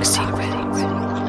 Dark Secrets.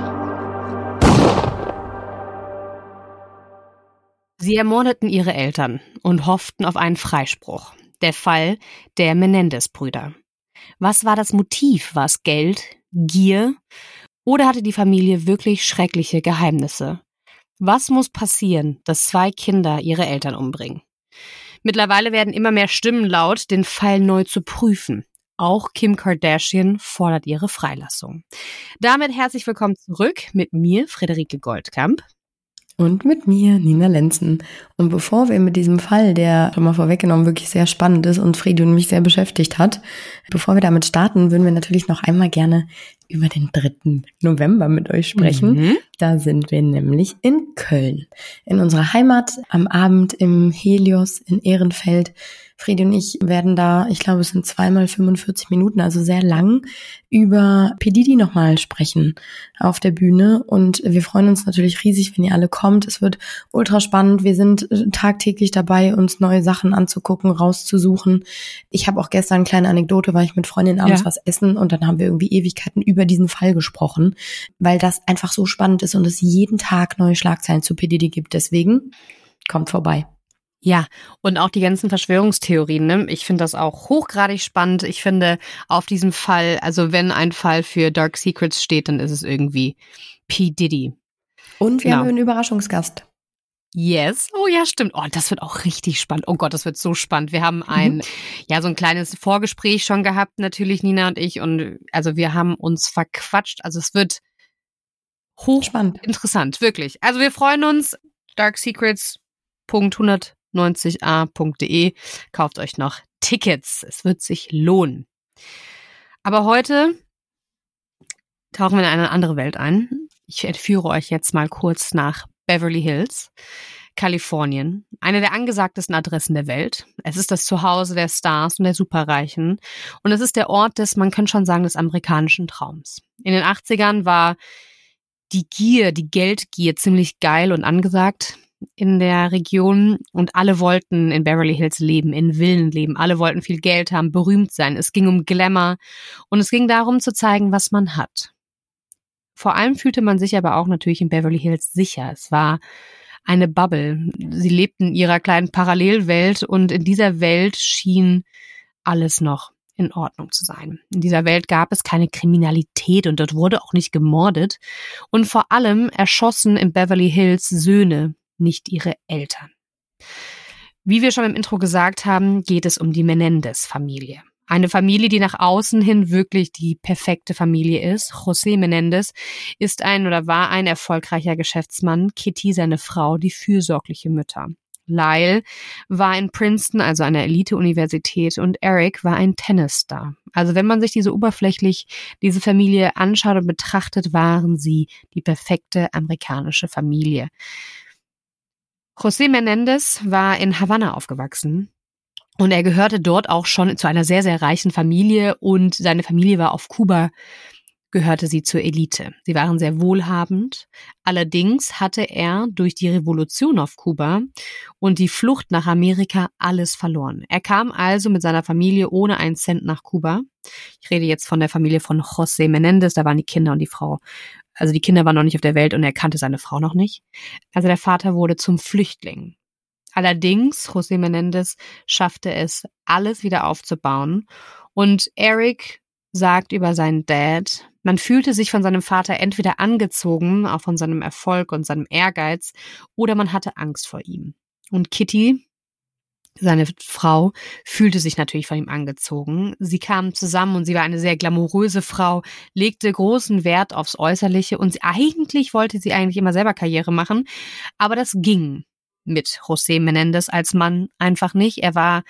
Sie ermordeten ihre Eltern und hofften auf einen Freispruch. Der Fall der Menendez-Brüder. Was war das Motiv? War es Geld, Gier oder hatte die Familie wirklich schreckliche Geheimnisse? Was muss passieren, dass 2 Kinder ihre Eltern umbringen? Mittlerweile werden immer mehr Stimmen laut, den Fall neu zu prüfen. Auch Kim Kardashian fordert ihre Freilassung. Damit herzlich willkommen zurück mit mir, Friederike Goldkamp. Und mit mir, Nina Lenzen. Und bevor wir mit diesem Fall, der schon mal vorweggenommen wirklich sehr spannend ist und Friedi und mich sehr beschäftigt hat, bevor wir damit starten, würden wir natürlich noch einmal gerne über den 3. November mit euch sprechen. Da sind wir nämlich in Köln, in unserer Heimat, am Abend im Helios in Ehrenfeld. Friedi und ich werden da, ich glaube, es sind 2 x 45 Minuten, also sehr lang, über P. Diddy nochmal sprechen auf der Bühne. Und wir freuen uns natürlich riesig, wenn ihr alle kommt. Es wird ultra spannend. Wir sind tagtäglich dabei, uns neue Sachen anzugucken, rauszusuchen. Ich habe auch gestern eine kleine Anekdote, weil ich mit Freundinnen abends was essen und dann haben wir irgendwie Ewigkeiten über diesen Fall gesprochen, weil das einfach so spannend ist und es jeden Tag neue Schlagzeilen zu P. Diddy gibt. Deswegen kommt vorbei. Ja, und auch die ganzen Verschwörungstheorien, ne? Ich finde das auch hochgradig spannend. Ich finde auf diesem Fall, also wenn ein Fall für Dark Secrets steht, dann ist es irgendwie P. Diddy. Und wir haben einen Überraschungsgast. Yes. Oh ja, stimmt. Oh, das wird auch richtig spannend. Oh Gott, das wird so spannend. Wir haben so ein kleines Vorgespräch schon gehabt, natürlich Nina und ich. Und also wir haben uns verquatscht. Also es wird hochspannend. Interessant, wirklich. Also wir freuen uns. darksecrets.190a.de. Kauft euch noch Tickets. Es wird sich lohnen. Aber heute tauchen wir in eine andere Welt ein. Ich entführe euch jetzt mal kurz nach Beverly Hills, Kalifornien. Eine der angesagtesten Adressen der Welt. Es ist das Zuhause der Stars und der Superreichen. Und es ist der Ort des, man könnte schon sagen, des amerikanischen Traums. In den 80ern war die Geldgier ziemlich geil und angesagt in der Region und alle wollten in Beverly Hills leben, in Villen leben. Alle wollten viel Geld haben, berühmt sein. Es ging um Glamour und es ging darum zu zeigen, was man hat. Vor allem fühlte man sich aber auch natürlich in Beverly Hills sicher. Es war eine Bubble. Sie lebten in ihrer kleinen Parallelwelt und in dieser Welt schien alles noch in Ordnung zu sein. In dieser Welt gab es keine Kriminalität und dort wurde auch nicht gemordet. Und vor allem erschossen in Beverly Hills Söhne, nicht ihre Eltern. Wie wir schon im Intro gesagt haben, geht es um die Menendez-Familie. Eine Familie, die nach außen hin wirklich die perfekte Familie ist. José Menendez war ein erfolgreicher Geschäftsmann. Kitty, seine Frau, die fürsorgliche Mutter. Lyle war in Princeton, also einer Elite-Universität, und Eric war ein Tennisstar. Also wenn man sich diese Familie anschaut und betrachtet, waren sie die perfekte amerikanische Familie. José Menendez war in Havanna aufgewachsen. Und er gehörte dort auch schon zu einer sehr, sehr reichen Familie und seine Familie war auf Kuba, gehörte sie zur Elite. Sie waren sehr wohlhabend. Allerdings hatte er durch die Revolution auf Kuba und die Flucht nach Amerika alles verloren. Er kam also mit seiner Familie ohne einen Cent nach Kuba. Ich rede jetzt von der Familie von José Menendez, da waren die Kinder und die Frau. Also die Kinder waren noch nicht auf der Welt und er kannte seine Frau noch nicht. Also der Vater wurde zum Flüchtling. Allerdings, José Menendez schaffte es, alles wieder aufzubauen. Und Eric sagt über seinen Dad, man fühlte sich von seinem Vater entweder angezogen, auch von seinem Erfolg und seinem Ehrgeiz, oder man hatte Angst vor ihm. Und Kitty, seine Frau, fühlte sich natürlich von ihm angezogen. Sie kamen zusammen und sie war eine sehr glamouröse Frau, legte großen Wert aufs Äußerliche und eigentlich wollte sie immer selber Karriere machen, aber das ging mit José Menendez als Mann einfach nicht. Er war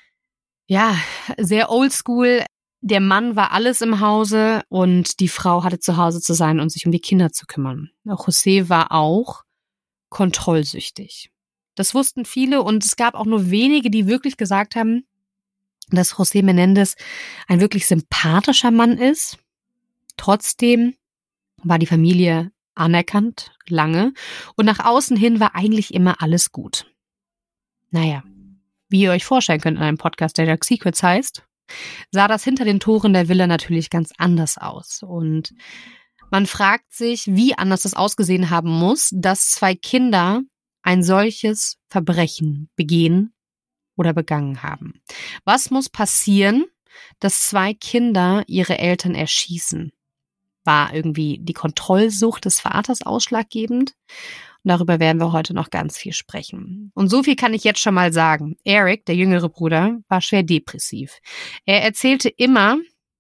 sehr oldschool. Der Mann war alles im Hause und die Frau hatte zu Hause zu sein und sich um die Kinder zu kümmern. José war auch kontrollsüchtig. Das wussten viele und es gab auch nur wenige, die wirklich gesagt haben, dass José Menendez ein wirklich sympathischer Mann ist. Trotzdem war die Familie anerkannt, lange. Und nach außen hin war eigentlich immer alles gut. Naja, wie ihr euch vorstellen könnt in einem Podcast, der Dark Secrets heißt, sah das hinter den Toren der Villa natürlich ganz anders aus. Und Man fragt sich, wie anders das ausgesehen haben muss, dass 2 Kinder ein solches Verbrechen begehen oder begangen haben. Was muss passieren, dass 2 Kinder ihre Eltern erschießen? War irgendwie die Kontrollsucht des Vaters ausschlaggebend? Und darüber werden wir heute noch ganz viel sprechen. Und so viel kann ich jetzt schon mal sagen. Eric, der jüngere Bruder, war schwer depressiv. Er erzählte immer,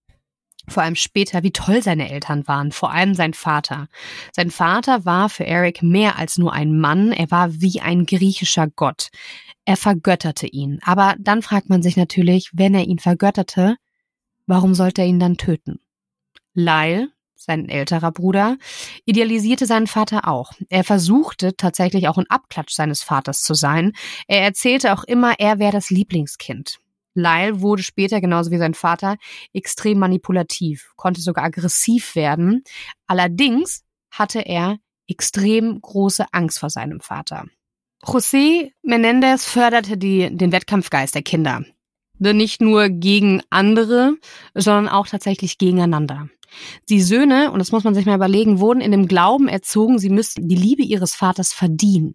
vor allem später, wie toll seine Eltern waren, vor allem sein Vater. Sein Vater war für Eric mehr als nur ein Mann, er war wie ein griechischer Gott. Er vergötterte ihn. Aber dann fragt man sich natürlich, wenn er ihn vergötterte, warum sollte er ihn dann töten? Lyle, sein älterer Bruder, idealisierte seinen Vater auch. Er versuchte tatsächlich auch ein Abklatsch seines Vaters zu sein. Er erzählte auch immer, er wäre das Lieblingskind. Lyle wurde später, genauso wie sein Vater, extrem manipulativ, konnte sogar aggressiv werden. Allerdings hatte er extrem große Angst vor seinem Vater. José Menéndez förderte den Wettkampfgeist der Kinder. Nicht nur gegen andere, sondern auch tatsächlich gegeneinander. Die Söhne, und das muss man sich mal überlegen, wurden in dem Glauben erzogen, sie müssten die Liebe ihres Vaters verdienen.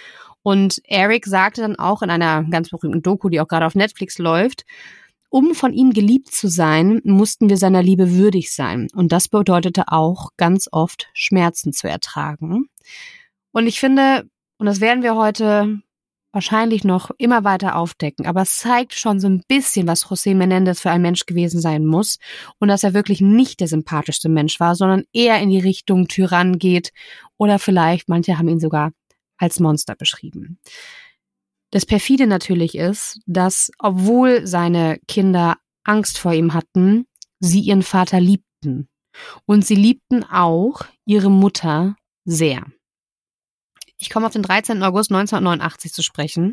Und Eric sagte dann auch in einer ganz berühmten Doku, die auch gerade auf Netflix läuft, um von ihm geliebt zu sein, mussten wir seiner Liebe würdig sein. Und das bedeutete auch ganz oft Schmerzen zu ertragen. Und ich finde, und das werden wir heute wahrscheinlich noch immer weiter aufdecken, aber es zeigt schon so ein bisschen, was José Menéndez für ein Mensch gewesen sein muss und dass er wirklich nicht der sympathischste Mensch war, sondern eher in die Richtung Tyrann geht oder vielleicht, manche haben ihn sogar als Monster beschrieben. Das perfide natürlich ist, dass, obwohl seine Kinder Angst vor ihm hatten, sie ihren Vater liebten. Und sie liebten auch ihre Mutter sehr. Ich komme auf den 13. August 1989 zu sprechen.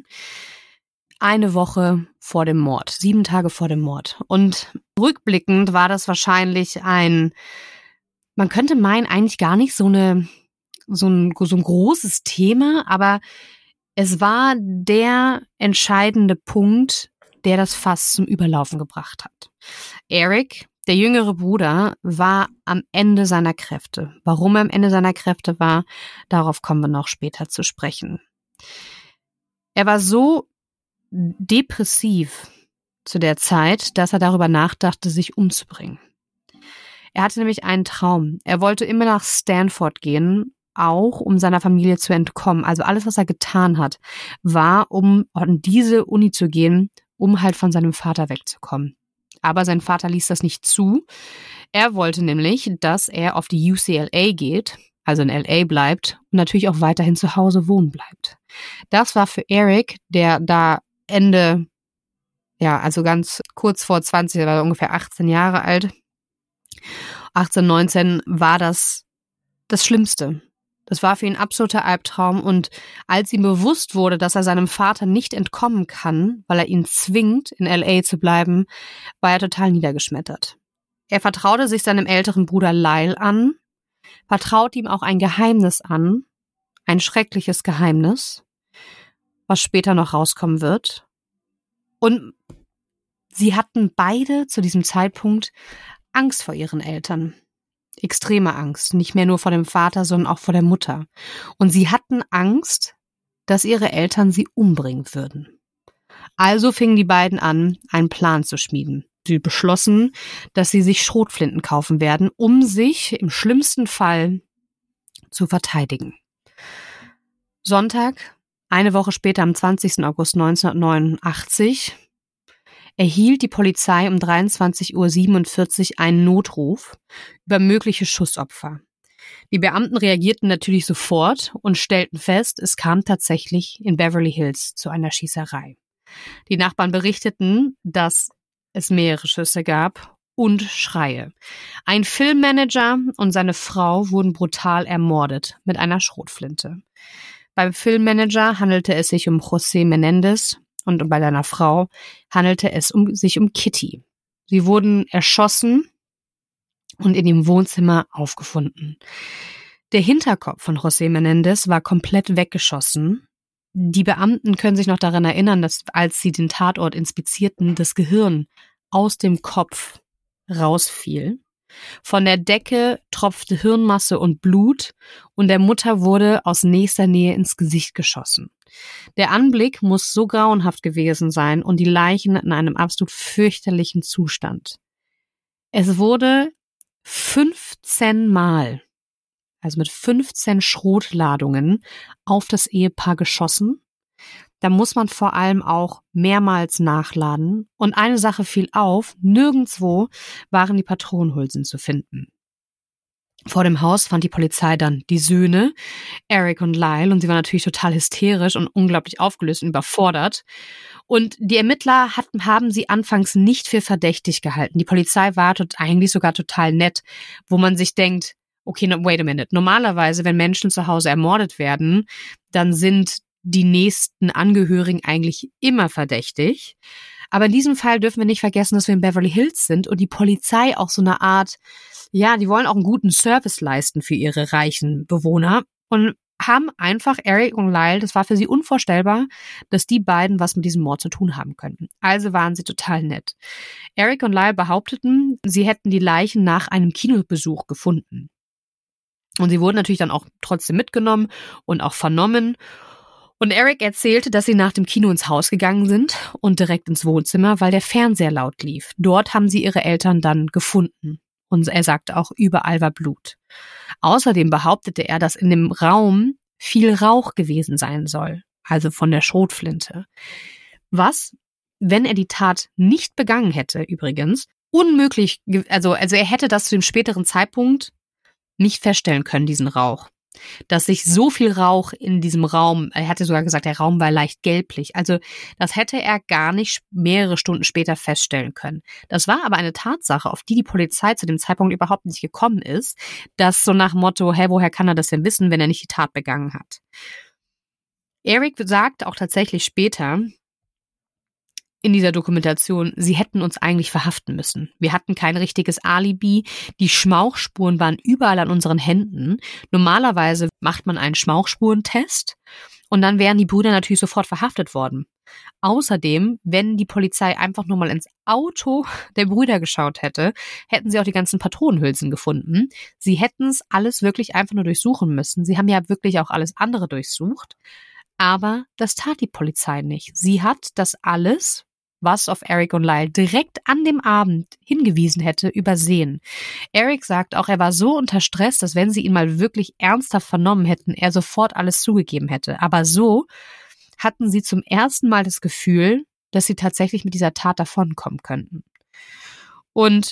Eine Woche vor dem Mord, 7 Tage vor dem Mord. Und rückblickend war das wahrscheinlich man könnte meinen, eigentlich gar nicht so ein großes Thema, aber es war der entscheidende Punkt, der das Fass zum Überlaufen gebracht hat. Eric, der jüngere Bruder, war am Ende seiner Kräfte. Warum er am Ende seiner Kräfte war, darauf kommen wir noch später zu sprechen. Er war so depressiv zu der Zeit, dass er darüber nachdachte, sich umzubringen. Er hatte nämlich einen Traum. Er wollte immer nach Stanford gehen, auch um seiner Familie zu entkommen. Also alles, was er getan hat, war, um an diese Uni zu gehen, um halt von seinem Vater wegzukommen. Aber sein Vater ließ das nicht zu. Er wollte nämlich, dass er auf die UCLA geht, also in LA bleibt und natürlich auch weiterhin zu Hause wohnen bleibt. Das war für Eric, der da also ganz kurz vor 20, er war ungefähr 18 Jahre alt, 18, 19, war das Schlimmste. Das war für ihn ein absoluter Albtraum und als ihm bewusst wurde, dass er seinem Vater nicht entkommen kann, weil er ihn zwingt, in LA zu bleiben, war er total niedergeschmettert. Er vertraute sich seinem älteren Bruder Lyle an, vertraute ihm auch ein Geheimnis an, ein schreckliches Geheimnis, was später noch rauskommen wird. Und sie hatten beide zu diesem Zeitpunkt Angst vor ihren Eltern. Extreme Angst, nicht mehr nur vor dem Vater, sondern auch vor der Mutter. Und sie hatten Angst, dass ihre Eltern sie umbringen würden. Also fingen die beiden an, einen Plan zu schmieden. Sie beschlossen, dass sie sich Schrotflinten kaufen werden, um sich im schlimmsten Fall zu verteidigen. Sonntag, eine Woche später, am 20. August 1989, erhielt die Polizei um 23:47 Uhr einen Notruf über mögliche Schussopfer. Die Beamten reagierten natürlich sofort und stellten fest, es kam tatsächlich in Beverly Hills zu einer Schießerei. Die Nachbarn berichteten, dass es mehrere Schüsse gab und Schreie. Ein Filmmanager und seine Frau wurden brutal ermordet mit einer Schrotflinte. Beim Filmmanager handelte es sich um José Menéndez und bei seiner Frau handelte es sich um Kitty. Sie wurden erschossen und in dem Wohnzimmer aufgefunden. Der Hinterkopf von José Menéndez war komplett weggeschossen. Die Beamten können sich noch daran erinnern, dass als sie den Tatort inspizierten, das Gehirn aus dem Kopf rausfiel. Von der Decke tropfte Hirnmasse und Blut und der Mutter wurde aus nächster Nähe ins Gesicht geschossen. Der Anblick muss so grauenhaft gewesen sein und die Leichen in einem absolut fürchterlichen Zustand. Es wurde 15 Mal, also mit 15 Schrotladungen, auf das Ehepaar geschossen. Da muss man vor allem auch mehrmals nachladen. Und eine Sache fiel auf, nirgendwo waren die Patronenhülsen zu finden. Vor dem Haus fand die Polizei dann die Söhne, Eric und Lyle, und sie waren natürlich total hysterisch und unglaublich aufgelöst und überfordert. Und die Ermittler haben sie anfangs nicht für verdächtig gehalten. Die Polizei war eigentlich sogar total nett, wo man sich denkt, okay, wait a minute. Normalerweise, wenn Menschen zu Hause ermordet werden, dann sind die nächsten Angehörigen eigentlich immer verdächtig. Aber in diesem Fall dürfen wir nicht vergessen, dass wir in Beverly Hills sind und die Polizei auch so eine Art, ja, die wollen auch einen guten Service leisten für ihre reichen Bewohner und haben einfach Eric und Lyle, das war für sie unvorstellbar, dass die beiden was mit diesem Mord zu tun haben könnten. Also waren sie total nett. Eric und Lyle behaupteten, sie hätten die Leichen nach einem Kinobesuch gefunden. Und sie wurden natürlich dann auch trotzdem mitgenommen und auch vernommen. Und Eric erzählte, dass sie nach dem Kino ins Haus gegangen sind und direkt ins Wohnzimmer, weil der Fernseher laut lief. Dort haben sie ihre Eltern dann gefunden. Und er sagte auch, überall war Blut. Außerdem behauptete er, dass in dem Raum viel Rauch gewesen sein soll, also von der Schrotflinte. Was, wenn er die Tat nicht begangen hätte, übrigens, unmöglich, also er hätte das zu dem späteren Zeitpunkt nicht feststellen können, diesen Rauch. Dass sich so viel Rauch in diesem Raum, er hatte sogar gesagt, der Raum war leicht gelblich, also das hätte er gar nicht mehrere Stunden später feststellen können. Das war aber eine Tatsache, auf die Polizei zu dem Zeitpunkt überhaupt nicht gekommen ist, dass so nach dem Motto, hey, woher kann er das denn wissen, wenn er nicht die Tat begangen hat? Eric sagt auch tatsächlich später in dieser Dokumentation, sie hätten uns eigentlich verhaften müssen. Wir hatten kein richtiges Alibi. Die Schmauchspuren waren überall an unseren Händen. Normalerweise macht man einen Schmauchspurentest und dann wären die Brüder natürlich sofort verhaftet worden. Außerdem, wenn die Polizei einfach nur mal ins Auto der Brüder geschaut hätte, hätten sie auch die ganzen Patronenhülsen gefunden. Sie hätten es alles wirklich einfach nur durchsuchen müssen. Sie haben ja wirklich auch alles andere durchsucht. Aber das tat die Polizei nicht. Sie hat das alles, was auf Eric und Lyle direkt an dem Abend hingewiesen hätte, übersehen. Eric sagt auch, er war so unter Stress, dass wenn sie ihn mal wirklich ernsthaft vernommen hätten, er sofort alles zugegeben hätte. Aber so hatten sie zum ersten Mal das Gefühl, dass sie tatsächlich mit dieser Tat davonkommen könnten. Und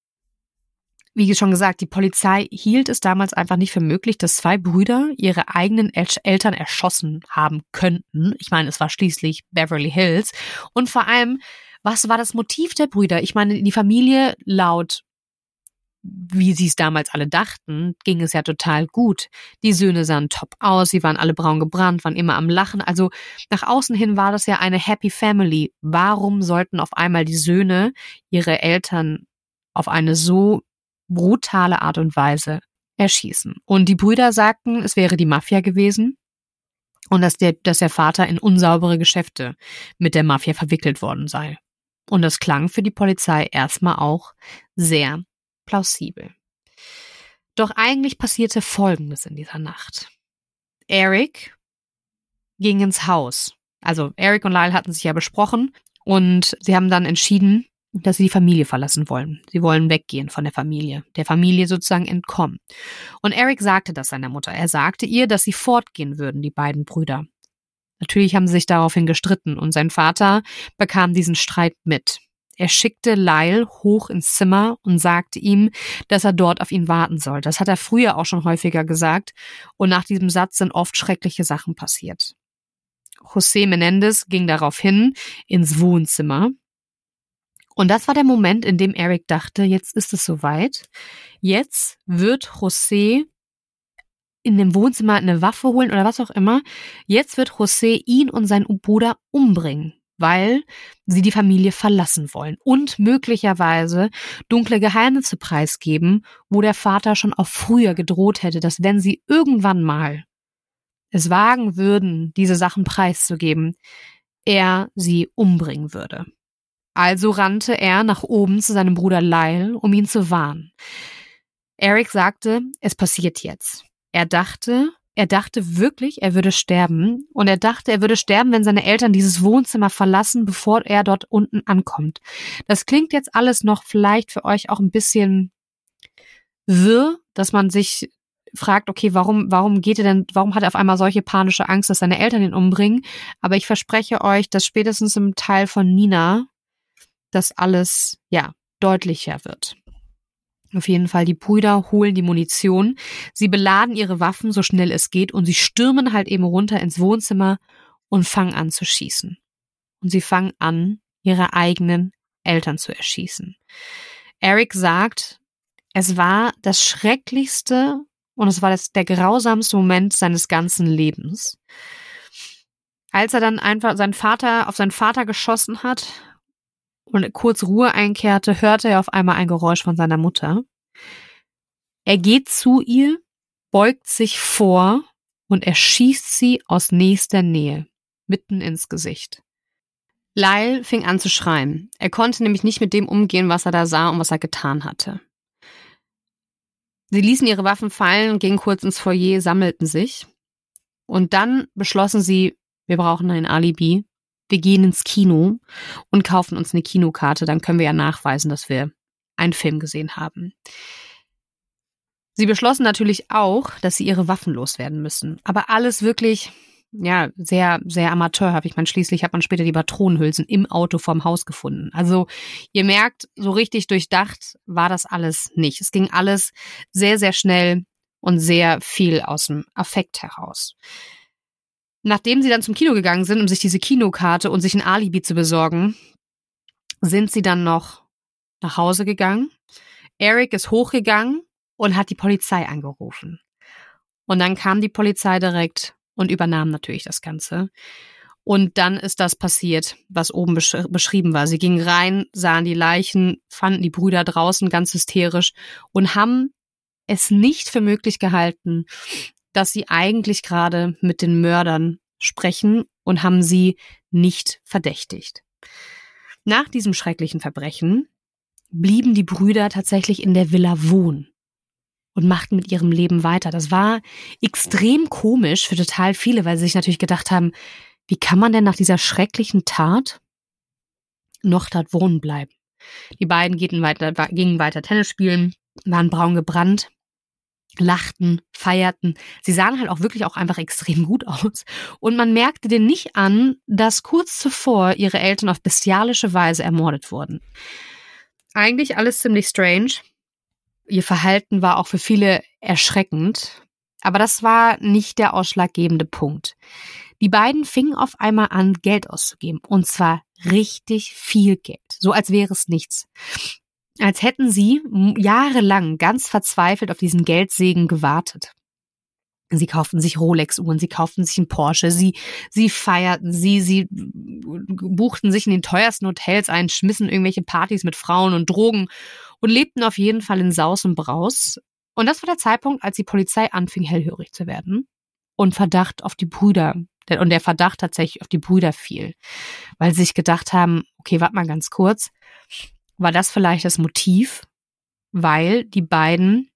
wie schon gesagt, die Polizei hielt es damals einfach nicht für möglich, dass zwei Brüder ihre eigenen Eltern erschossen haben könnten. Ich meine, es war schließlich Beverly Hills. Und vor allem, was war das Motiv der Brüder? Ich meine, die Familie, laut wie sie es damals alle dachten, ging es ja total gut. Die Söhne sahen top aus, sie waren alle braun gebrannt, waren immer am Lachen. Also nach außen hin war das ja eine Happy Family. Warum sollten auf einmal die Söhne ihre Eltern auf eine so brutale Art und Weise erschießen? Und die Brüder sagten, es wäre die Mafia gewesen und dass der Vater in unsaubere Geschäfte mit der Mafia verwickelt worden sei. Und das klang für die Polizei erstmal auch sehr plausibel. Doch eigentlich passierte Folgendes in dieser Nacht. Eric ging ins Haus. Also Eric und Lyle hatten sich ja besprochen und sie haben dann entschieden, dass sie die Familie verlassen wollen. Sie wollen weggehen von der Familie sozusagen entkommen. Und Eric sagte das seiner Mutter. Er sagte ihr, dass sie fortgehen würden, die beiden Brüder. Natürlich haben sie sich daraufhin gestritten und sein Vater bekam diesen Streit mit. Er schickte Lyle hoch ins Zimmer und sagte ihm, dass er dort auf ihn warten soll. Das hat er früher auch schon häufiger gesagt und nach diesem Satz sind oft schreckliche Sachen passiert. José Menendez ging daraufhin ins Wohnzimmer und das war der Moment, in dem Eric dachte, jetzt ist es soweit. Jetzt wird José in dem Wohnzimmer eine Waffe holen oder was auch immer. Jetzt wird José ihn und seinen Bruder umbringen, weil sie die Familie verlassen wollen und möglicherweise dunkle Geheimnisse preisgeben, wo der Vater schon auch früher gedroht hätte, dass wenn sie irgendwann mal es wagen würden, diese Sachen preiszugeben, er sie umbringen würde. Also rannte er nach oben zu seinem Bruder Lyle, um ihn zu warnen. Eric sagte, es passiert jetzt. Er dachte wirklich, er würde sterben. Und er dachte, er würde sterben, wenn seine Eltern dieses Wohnzimmer verlassen, bevor er dort unten ankommt. Das klingt jetzt alles noch vielleicht für euch auch ein bisschen wirr, dass man sich fragt, okay, warum hat er auf einmal solche panische Angst, dass seine Eltern ihn umbringen? Aber ich verspreche euch, dass spätestens im Teil von Nina das alles, deutlicher wird. Auf jeden Fall, die Brüder holen die Munition, sie beladen ihre Waffen so schnell es geht und sie stürmen halt eben runter ins Wohnzimmer und fangen an zu schießen. Und sie fangen an, ihre eigenen Eltern zu erschießen. Eric sagt, es war das schrecklichste und es war der grausamste Moment seines ganzen Lebens. Als er dann einfach auf seinen Vater geschossen hat und kurz Ruhe einkehrte, hörte er auf einmal ein Geräusch von seiner Mutter. Er geht zu ihr, beugt sich vor und erschießt sie aus nächster Nähe, mitten ins Gesicht. Lyle fing an zu schreien. Er konnte nämlich nicht mit dem umgehen, was er da sah und was er getan hatte. Sie ließen ihre Waffen fallen, gingen kurz ins Foyer, sammelten sich. Und dann beschlossen sie, wir brauchen ein Alibi. Wir gehen ins Kino und kaufen uns eine Kinokarte. Dann können wir ja nachweisen, dass wir einen Film gesehen haben. Sie beschlossen natürlich auch, dass sie ihre Waffen loswerden müssen. Aber alles wirklich, sehr, sehr amateurhaft. Ich meine, schließlich hat man später die Patronenhülsen im Auto vorm Haus gefunden. Also ihr merkt, so richtig durchdacht war das alles nicht. Es ging alles sehr, sehr schnell und sehr viel aus dem Affekt heraus. Nachdem sie dann zum Kino gegangen sind, um sich diese Kinokarte und sich ein Alibi zu besorgen, sind sie dann noch nach Hause gegangen. Eric ist hochgegangen und hat die Polizei angerufen. Und dann kam die Polizei direkt und übernahm natürlich das Ganze. Und dann ist das passiert, was oben beschrieben war. Sie gingen rein, sahen die Leichen, fanden die Brüder draußen ganz hysterisch und haben es nicht für möglich gehalten, dass sie eigentlich gerade mit den Mördern sprechen und haben sie nicht verdächtigt. Nach diesem schrecklichen Verbrechen blieben die Brüder tatsächlich in der Villa wohnen und machten mit ihrem Leben weiter. Das war extrem komisch für total viele, weil sie sich natürlich gedacht haben, wie kann man denn nach dieser schrecklichen Tat noch dort wohnen bleiben? Die beiden gingen weiter Tennis spielen, waren braun gebrannt, lachten, feierten. Sie sahen halt auch wirklich auch einfach extrem gut aus. Und man merkte denen nicht an, dass kurz zuvor ihre Eltern auf bestialische Weise ermordet wurden. Eigentlich alles ziemlich strange. Ihr Verhalten war auch für viele erschreckend. Aber das war nicht der ausschlaggebende Punkt. Die beiden fingen auf einmal an, Geld auszugeben. Und zwar richtig viel Geld. So als wäre es nichts. Als hätten sie jahrelang ganz verzweifelt auf diesen Geldsegen gewartet. Sie kauften sich Rolex-Uhren, sie kauften sich einen Porsche, sie feierten, sie buchten sich in den teuersten Hotels ein, schmissen irgendwelche Partys mit Frauen und Drogen und lebten auf jeden Fall in Saus und Braus. Und das war der Zeitpunkt, als die Polizei anfing, hellhörig zu werden und Verdacht auf die Brüder, und der Verdacht tatsächlich auf die Brüder fiel, weil sie sich gedacht haben, okay, warte mal ganz kurz, war das vielleicht das Motiv, weil die beiden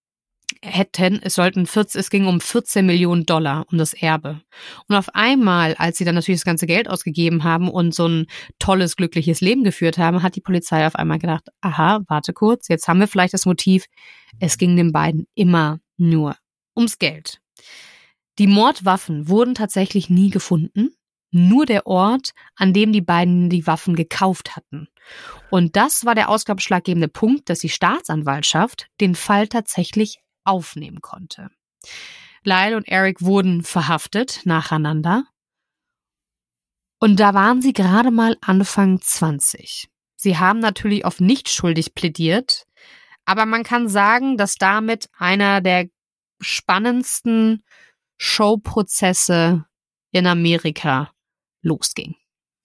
es ging um $14 Millionen, um das Erbe. Und auf einmal, als sie dann natürlich das ganze Geld ausgegeben haben und so ein tolles, glückliches Leben geführt haben, hat die Polizei auf einmal gedacht, aha, warte kurz, jetzt haben wir vielleicht das Motiv, es ging den beiden immer nur ums Geld. Die Mordwaffen wurden tatsächlich nie gefunden. Nur der Ort, an dem die beiden die Waffen gekauft hatten. Und das war der ausschlaggebende Punkt, dass die Staatsanwaltschaft den Fall tatsächlich aufnehmen konnte. Lyle und Eric wurden verhaftet nacheinander. Und da waren sie gerade mal Anfang 20. Sie haben natürlich auf nicht schuldig plädiert, aber man kann sagen, dass damit einer der spannendsten Showprozesse in Amerika losging.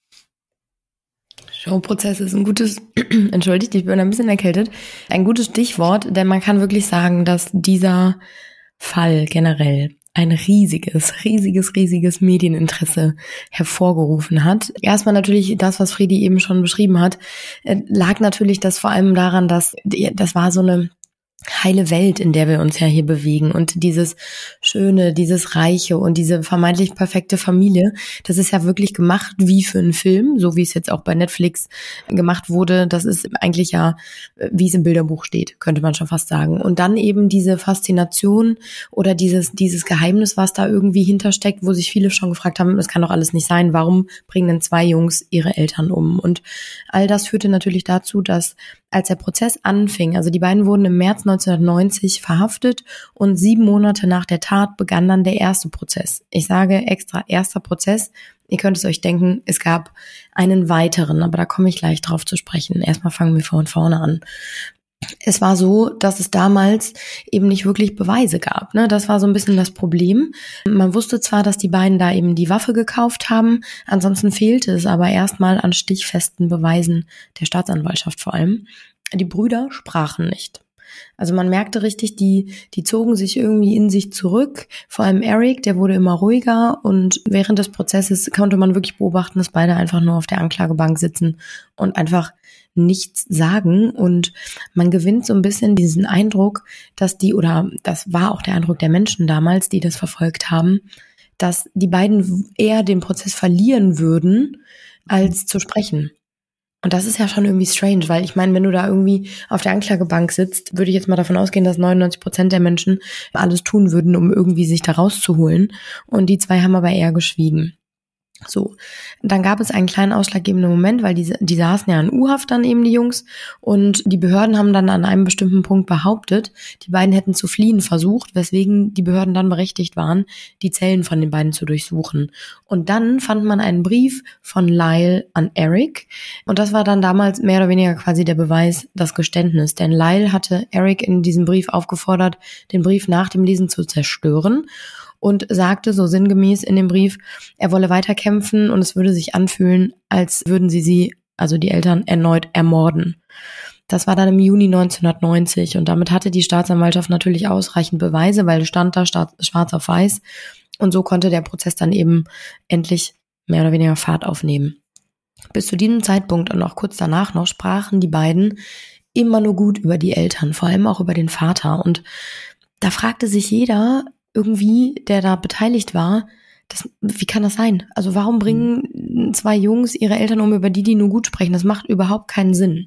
Showprozess ist ein gutes, entschuldigt, ich bin ein bisschen erkältet, ein gutes Stichwort, denn man kann wirklich sagen, dass dieser Fall generell ein riesiges Medieninteresse hervorgerufen hat. Erstmal natürlich das, was Fredi eben schon beschrieben hat, lag natürlich das vor allem daran, dass das war so eine heile Welt, in der wir uns ja hier bewegen, und dieses Schöne, dieses Reiche und diese vermeintlich perfekte Familie, das ist ja wirklich gemacht wie für einen Film, so wie es jetzt auch bei Netflix gemacht wurde. Das ist eigentlich ja, wie es im Bilderbuch steht, könnte man schon fast sagen. Und dann eben diese Faszination oder dieses Geheimnis, was da irgendwie hintersteckt, wo sich viele schon gefragt haben, das kann doch alles nicht sein, warum bringen denn 2 Jungs ihre Eltern um? Und all das führte natürlich dazu, dass als der Prozess anfing, also die beiden wurden im März 1990 verhaftet und 7 Monate nach der Tat begann dann der erste Prozess. Ich sage extra erster Prozess. Ihr könnt es euch denken, es gab einen weiteren, aber da komme ich gleich drauf zu sprechen. Erstmal fangen wir von vorne an. Es war so, dass es damals eben nicht wirklich Beweise gab, ne? Das war so ein bisschen das Problem. Man wusste zwar, dass die beiden da eben die Waffe gekauft haben, ansonsten fehlte es aber erstmal an stichfesten Beweisen der Staatsanwaltschaft vor allem. Die Brüder sprachen nicht. Also man merkte richtig, die zogen sich irgendwie in sich zurück. Vor allem Eric, der wurde immer ruhiger, und während des Prozesses konnte man wirklich beobachten, dass beide einfach nur auf der Anklagebank sitzen und einfach nichts sagen, und man gewinnt so ein bisschen diesen Eindruck, dass das war auch der Eindruck der Menschen damals, die das verfolgt haben, dass die beiden eher den Prozess verlieren würden, als zu sprechen. Und das ist ja schon irgendwie strange, weil ich meine, wenn du da irgendwie auf der Anklagebank sitzt, würde ich jetzt mal davon ausgehen, dass 99% der Menschen alles tun würden, um irgendwie sich da rauszuholen, und die 2 haben aber eher geschwiegen. So, dann gab es einen kleinen ausschlaggebenden Moment, weil die saßen ja in U-Haft dann eben, die Jungs, und die Behörden haben dann an einem bestimmten Punkt behauptet, die beiden hätten zu fliehen versucht, weswegen die Behörden dann berechtigt waren, die Zellen von den beiden zu durchsuchen. Und dann fand man einen Brief von Lyle an Eric, und das war dann damals mehr oder weniger quasi der Beweis, das Geständnis, denn Lyle hatte Eric in diesem Brief aufgefordert, den Brief nach dem Lesen zu zerstören, und sagte so sinngemäß in dem Brief, er wolle weiterkämpfen und es würde sich anfühlen, als würden sie, also die Eltern, erneut ermorden. Das war dann im Juni 1990, und damit hatte die Staatsanwaltschaft natürlich ausreichend Beweise, weil es stand da schwarz auf weiß, und so konnte der Prozess dann eben endlich mehr oder weniger Fahrt aufnehmen. Bis zu diesem Zeitpunkt und auch kurz danach noch sprachen die beiden immer nur gut über die Eltern, vor allem auch über den Vater, und da fragte sich jeder irgendwie, der da beteiligt war, wie kann das sein? Also warum bringen 2 Jungs ihre Eltern um, über die nur gut sprechen? Das macht überhaupt keinen Sinn.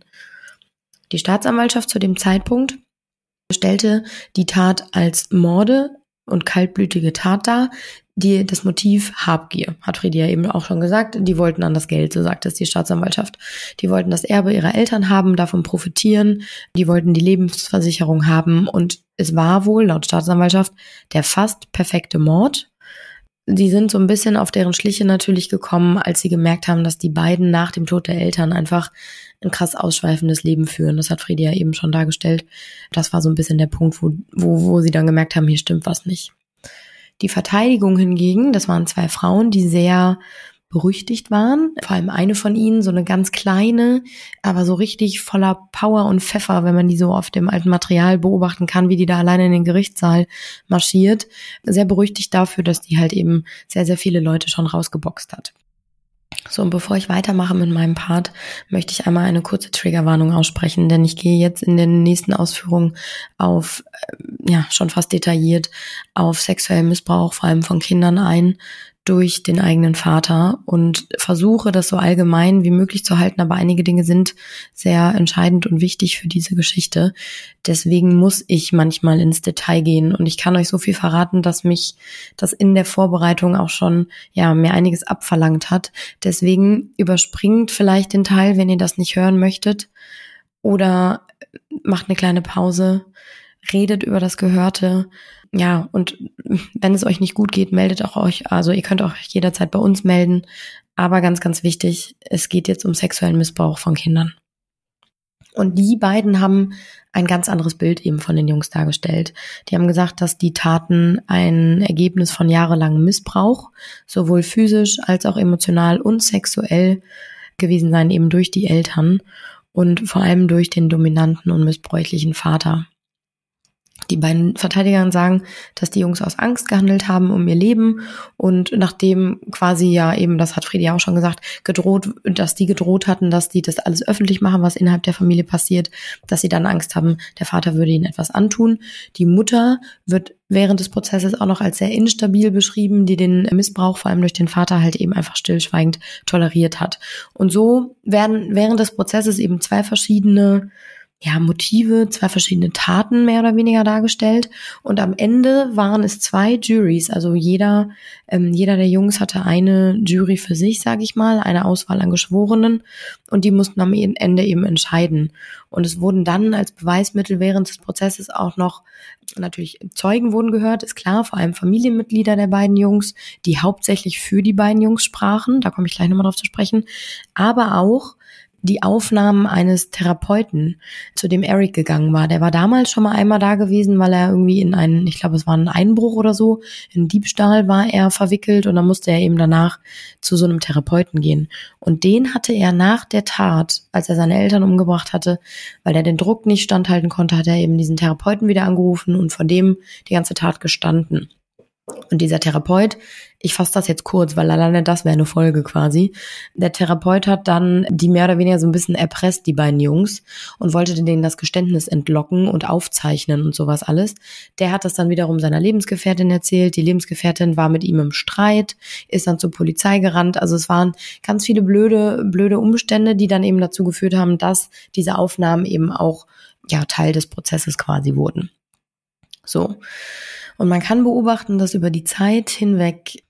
Die Staatsanwaltschaft zu dem Zeitpunkt stellte die Tat als Morde und kaltblütige Tat dar. Das Motiv Habgier, hat Fredi ja eben auch schon gesagt. Die wollten an das Geld, so sagt es die Staatsanwaltschaft. Die wollten das Erbe ihrer Eltern haben, davon profitieren. Die wollten die Lebensversicherung haben, und es war wohl, laut Staatsanwaltschaft, der fast perfekte Mord. Die sind so ein bisschen auf deren Schliche natürlich gekommen, als sie gemerkt haben, dass die beiden nach dem Tod der Eltern einfach ein krass ausschweifendes Leben führen. Das hat Fredi ja eben schon dargestellt. Das war so ein bisschen der Punkt, wo sie dann gemerkt haben, hier stimmt was nicht. Die Verteidigung hingegen, das waren 2 Frauen, die sehr berüchtigt waren. Vor allem eine von ihnen, so eine ganz kleine, aber so richtig voller Power und Pfeffer, wenn man die so auf dem alten Material beobachten kann, wie die da alleine in den Gerichtssaal marschiert. Sehr berüchtigt dafür, dass die halt eben sehr, sehr viele Leute schon rausgeboxt hat. So, und bevor ich weitermache mit meinem Part, möchte ich einmal eine kurze Triggerwarnung aussprechen, denn ich gehe jetzt in den nächsten Ausführungen auf, schon fast detailliert, auf sexuellen Missbrauch, vor allem von Kindern ein, durch den eigenen Vater, und versuche, das so allgemein wie möglich zu halten, aber einige Dinge sind sehr entscheidend und wichtig für diese Geschichte. Deswegen muss ich manchmal ins Detail gehen, und ich kann euch so viel verraten, dass mich das in der Vorbereitung auch schon mir einiges abverlangt hat. Deswegen überspringt vielleicht den Teil, wenn ihr das nicht hören möchtet, oder macht eine kleine Pause, redet über das Gehörte. Ja, und wenn es euch nicht gut geht, meldet auch euch, also ihr könnt auch jederzeit bei uns melden. Aber ganz, ganz wichtig, es geht jetzt um sexuellen Missbrauch von Kindern. Und die beiden haben ein ganz anderes Bild eben von den Jungs dargestellt. Die haben gesagt, dass die Taten ein Ergebnis von jahrelangem Missbrauch, sowohl physisch als auch emotional und sexuell gewesen seien, eben durch die Eltern und vor allem durch den dominanten und missbräuchlichen Vater. Die beiden Verteidigerinnen sagen, dass die Jungs aus Angst gehandelt haben um ihr Leben und nachdem quasi ja eben, das hat Fredi auch schon gesagt, dass die gedroht hatten, dass die das alles öffentlich machen, was innerhalb der Familie passiert, dass sie dann Angst haben, der Vater würde ihnen etwas antun. Die Mutter wird während des Prozesses auch noch als sehr instabil beschrieben, die den Missbrauch vor allem durch den Vater halt eben einfach stillschweigend toleriert hat. Und so werden während des Prozesses eben zwei verschiedene Motive, zwei verschiedene Taten mehr oder weniger dargestellt. Und am Ende waren es zwei Juries, also jeder der Jungs hatte eine Jury für sich, sage ich mal, eine Auswahl an Geschworenen und die mussten am Ende eben entscheiden. Und es wurden dann als Beweismittel während des Prozesses auch noch, natürlich Zeugen wurden gehört, ist klar, vor allem Familienmitglieder der beiden Jungs, die hauptsächlich für die beiden Jungs sprachen, da komme ich gleich nochmal drauf zu sprechen, aber auch die Aufnahmen eines Therapeuten, zu dem Eric gegangen war. Der war damals schon mal einmal da gewesen, weil er irgendwie in einen, ich glaube, es war ein Einbruch oder so, in Diebstahl war er verwickelt und dann musste er eben danach zu so einem Therapeuten gehen. Und den hatte er nach der Tat, als er seine Eltern umgebracht hatte, weil er den Druck nicht standhalten konnte, hat er eben diesen Therapeuten wieder angerufen und von dem die ganze Tat gestanden. Und dieser Therapeut, ich fasse das jetzt kurz, weil alleine das wäre eine Folge quasi. Der Therapeut hat dann die mehr oder weniger so ein bisschen erpresst, die beiden Jungs, und wollte denen das Geständnis entlocken und aufzeichnen und sowas alles. Der hat das dann wiederum seiner Lebensgefährtin erzählt. Die Lebensgefährtin war mit ihm im Streit, ist dann zur Polizei gerannt. Also es waren ganz viele blöde Umstände, die dann eben dazu geführt haben, dass diese Aufnahmen eben auch Teil des Prozesses quasi wurden. So. Und man kann beobachten, dass über die Zeit hinweg,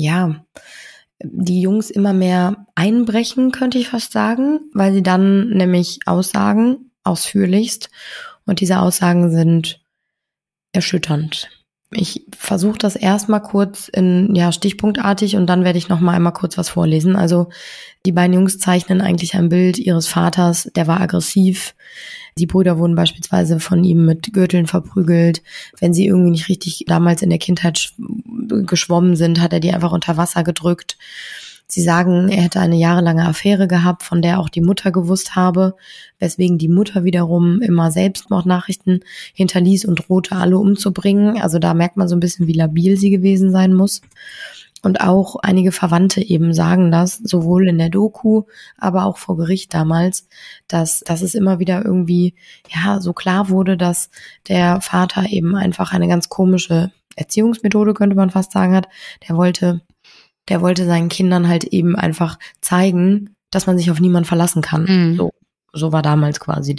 die Jungs immer mehr einbrechen, könnte ich fast sagen, weil sie dann nämlich aussagen, ausführlichst. Und diese Aussagen sind erschütternd. Ich versuche das erstmal kurz stichpunktartig und dann werde ich nochmal einmal kurz was vorlesen. Also die beiden Jungs zeichnen eigentlich ein Bild ihres Vaters, der war aggressiv. Die Brüder wurden beispielsweise von ihm mit Gürteln verprügelt. Wenn sie irgendwie nicht richtig damals in der Kindheit geschwommen sind, hat er die einfach unter Wasser gedrückt. Sie sagen, er hätte eine jahrelange Affäre gehabt, von der auch die Mutter gewusst habe, weswegen die Mutter wiederum immer Selbstmordnachrichten hinterließ und drohte, alle umzubringen. Also da merkt man so ein bisschen, wie labil sie gewesen sein muss. Und auch einige Verwandte eben sagen das, sowohl in der Doku, aber auch vor Gericht damals, dass es immer wieder irgendwie so klar wurde, dass der Vater eben einfach eine ganz komische Erziehungsmethode, könnte man fast sagen, hat. Der wollte seinen Kindern halt eben einfach zeigen, dass man sich auf niemanden verlassen kann. Mhm. So war damals quasi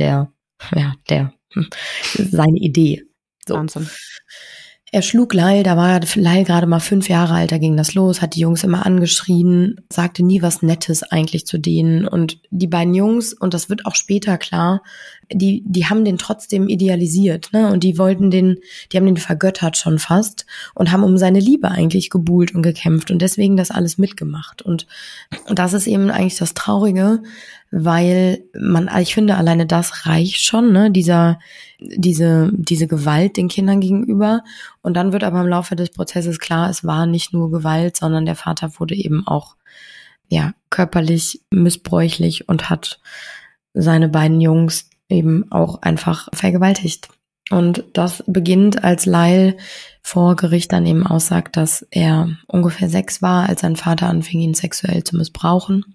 seine Idee. So. Wahnsinn. Er schlug Lyle, da war Lyle gerade mal 5 Jahre alt, da ging das los, hat die Jungs immer angeschrien, sagte nie was Nettes eigentlich zu denen. Und die beiden Jungs, und das wird auch später klar, die haben den trotzdem idealisiert, ne? Und die haben den vergöttert schon fast und haben um seine Liebe eigentlich gebuhlt und gekämpft und deswegen das alles mitgemacht. Und das ist eben eigentlich das Traurige, weil ich finde, alleine das reicht schon, ne? Diese Gewalt den Kindern gegenüber. Und dann wird aber im Laufe des Prozesses klar, es war nicht nur Gewalt, sondern der Vater wurde eben auch körperlich missbräuchlich und hat seine beiden Jungs eben auch einfach vergewaltigt. Und das beginnt, als Lyle vor Gericht dann eben aussagt, dass er ungefähr 6 war, als sein Vater anfing, ihn sexuell zu missbrauchen.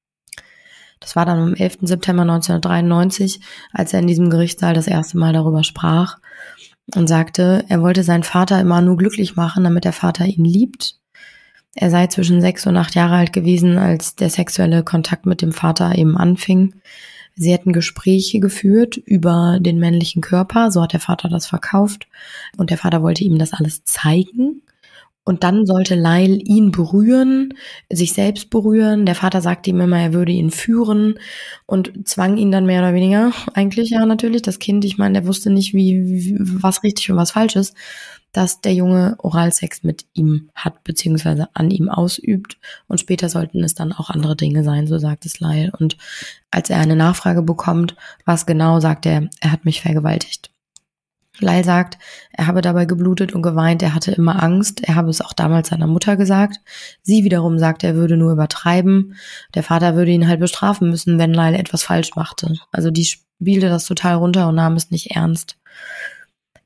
Das war dann am 11. September 1993, als er in diesem Gerichtssaal das erste Mal darüber sprach und sagte, er wollte seinen Vater immer nur glücklich machen, damit der Vater ihn liebt. Er sei zwischen 6 und 8 Jahre alt gewesen, als der sexuelle Kontakt mit dem Vater eben anfing. Sie hätten Gespräche geführt über den männlichen Körper, so hat der Vater das verkauft. Und der Vater wollte ihm das alles zeigen. Und dann sollte Lyle ihn berühren, sich selbst berühren. Der Vater sagte ihm immer, er würde ihn führen und zwang ihn dann mehr oder weniger, eigentlich natürlich, das Kind, ich meine, der wusste nicht, was richtig und was falsch ist, dass der Junge Oralsex mit ihm hat, beziehungsweise an ihm ausübt. Und später sollten es dann auch andere Dinge sein, so sagt es Lyle. Und als er eine Nachfrage bekommt, was genau, sagt er hat mich vergewaltigt. Lyle sagt, er habe dabei geblutet und geweint, er hatte immer Angst, er habe es auch damals seiner Mutter gesagt. Sie wiederum sagt, er würde nur übertreiben, der Vater würde ihn halt bestrafen müssen, wenn Lyle etwas falsch machte. Also die spielte das total runter und nahm es nicht ernst.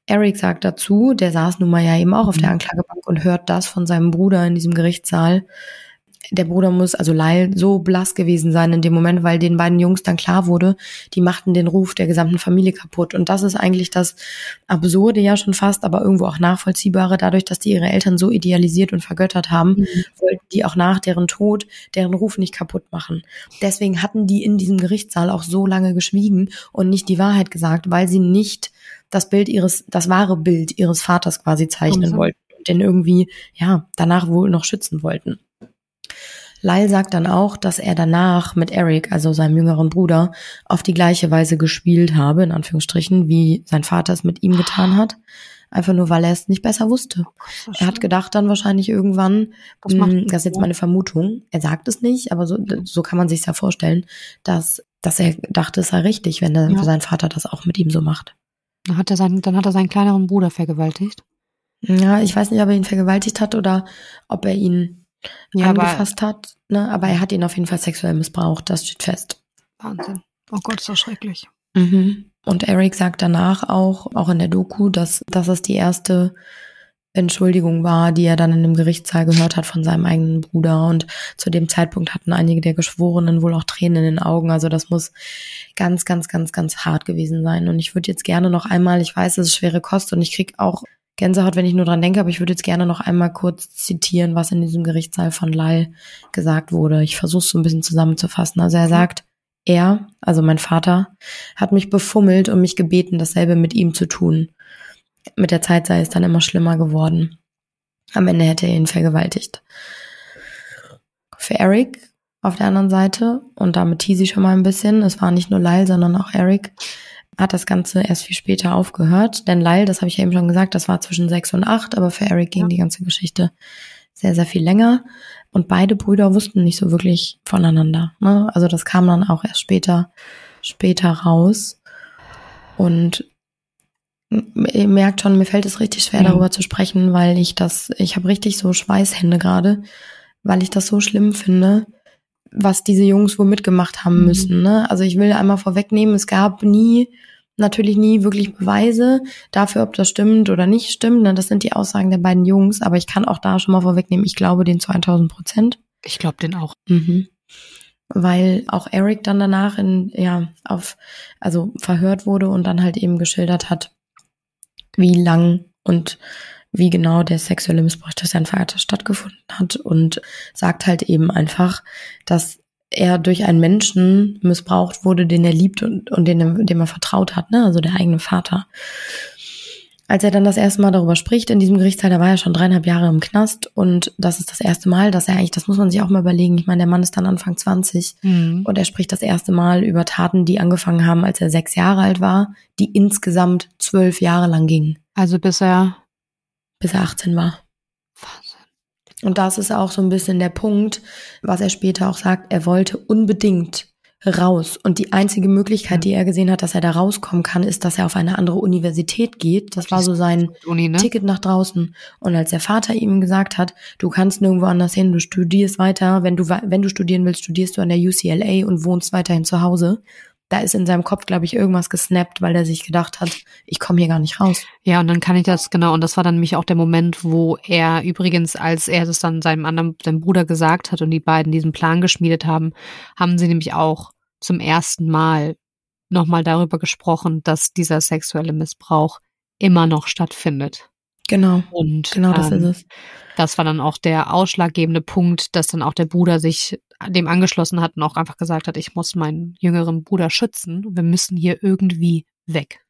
Eric sagt dazu, der saß nun mal ja eben auch auf der Anklagebank und hört das von seinem Bruder in diesem Gerichtssaal. Der Bruder muss, also Lyle, so blass gewesen sein in dem Moment, weil den beiden Jungs dann klar wurde, die machten den Ruf der gesamten Familie kaputt. Und das ist eigentlich das Absurde ja schon fast, aber irgendwo auch Nachvollziehbare. Dadurch, dass die ihre Eltern so idealisiert und vergöttert haben, wollten die auch nach deren Tod deren Ruf nicht kaputt machen. Deswegen hatten die in diesem Gerichtssaal auch so lange geschwiegen und nicht die Wahrheit gesagt, weil sie nicht das wahre Bild ihres Vaters quasi zeichnen wollten und den irgendwie, ja, danach wohl noch schützen wollten. Lyle sagt dann auch, dass er danach mit Eric, also seinem jüngeren Bruder, auf die gleiche Weise gespielt habe, in Anführungsstrichen, wie sein Vater es mit ihm getan hat. Einfach nur, weil er es nicht besser wusste. Er hat gedacht dann wahrscheinlich irgendwann, das ist jetzt meine Vermutung, er sagt es nicht, aber so kann man sich ja vorstellen, dass er dachte, es sei richtig, wenn sein Vater das auch mit ihm so macht. Dann hat er seinen kleineren Bruder vergewaltigt? Ja, ich weiß nicht, ob er ihn vergewaltigt hat oder ob er ihn angefasst hat, ne? Aber er hat ihn auf jeden Fall sexuell missbraucht, das steht fest. Wahnsinn. Oh Gott, ist das schrecklich. Und Eric sagt danach auch in der Doku, dass es die erste Entschuldigung war, die er dann in dem Gerichtssaal gehört hat von seinem eigenen Bruder. Und zu dem Zeitpunkt hatten einige der Geschworenen wohl auch Tränen in den Augen. Also das muss ganz, ganz, ganz, ganz hart gewesen sein. Und ich würde jetzt gerne noch einmal, ich weiß, es ist schwere Kost und ich krieg auch Gänsehaut, wenn ich nur dran denke, aber ich würde jetzt gerne noch einmal kurz zitieren, was in diesem Gerichtssaal von Lyle gesagt wurde. Ich versuche es so ein bisschen zusammenzufassen. Also er sagt, also mein Vater, hat mich befummelt und mich gebeten, dasselbe mit ihm zu tun. Mit der Zeit sei es dann immer schlimmer geworden. Am Ende hätte er ihn vergewaltigt. Für Eric auf der anderen Seite, und damit tease ich schon mal ein bisschen, es war nicht nur Lyle, sondern auch Eric, hat das Ganze erst viel später aufgehört. Denn Lyle, das habe ich ja eben schon gesagt, das war zwischen 6 und 8, aber für Eric ging die ganze Geschichte sehr, sehr viel länger. Und beide Brüder wussten nicht so wirklich voneinander, ne? Also das kam dann auch erst später raus. Und ihr merkt schon, mir fällt es richtig schwer, darüber zu sprechen, weil ich habe richtig so Schweißhände gerade, weil ich das so schlimm finde, was diese Jungs wohl mitgemacht haben müssen, ne? Also ich will einmal vorwegnehmen, es gab natürlich nie wirklich Beweise dafür, ob das stimmt oder nicht stimmt, ne? Das sind die Aussagen der beiden Jungs, aber ich kann auch da schon mal vorwegnehmen, ich glaube denen zu 1000%. Ich glaube den auch. Weil auch Eric dann danach verhört wurde und dann halt eben geschildert hat, wie lang und wie genau der sexuelle Missbrauch durch seinen Vater stattgefunden hat und sagt halt eben einfach, dass er durch einen Menschen missbraucht wurde, den er liebt und dem er vertraut hat, ne? Also der eigene Vater. Als er dann das erste Mal darüber spricht in diesem Gerichtssaal, da war er schon 3,5 Jahre im Knast und das ist das erste Mal, dass er eigentlich, das muss man sich auch mal überlegen, ich meine, der Mann ist dann Anfang 20 und er spricht das erste Mal über Taten, die angefangen haben, als er 6 Jahre alt war, die insgesamt 12 Jahre lang gingen. Also bis er 18 war. Wahnsinn. Und das ist auch so ein bisschen der Punkt, was er später auch sagt, er wollte unbedingt raus. Und die einzige Möglichkeit, die er gesehen hat, dass er da rauskommen kann, ist, dass er auf eine andere Universität geht. Das war so sein Ticket nach draußen. Und als der Vater ihm gesagt hat, du kannst nirgendwo anders hin, du studierst weiter, wenn du studieren willst, studierst du an der UCLA und wohnst weiterhin zu Hause. Da ist in seinem Kopf, glaube ich, irgendwas gesnappt, weil er sich gedacht hat, ich komme hier gar nicht raus. Ja, und dann kann ich das, genau, und das war dann nämlich auch der Moment, wo er übrigens, als er das dann seinem Bruder gesagt hat und die beiden diesen Plan geschmiedet haben, haben sie nämlich auch zum ersten Mal nochmal darüber gesprochen, dass dieser sexuelle Missbrauch immer noch stattfindet. Genau, und genau das ist es. Das war dann auch der ausschlaggebende Punkt, dass dann auch der Bruder sich dem angeschlossen hat und auch einfach gesagt hat, ich muss meinen jüngeren Bruder schützen und wir müssen hier irgendwie weg.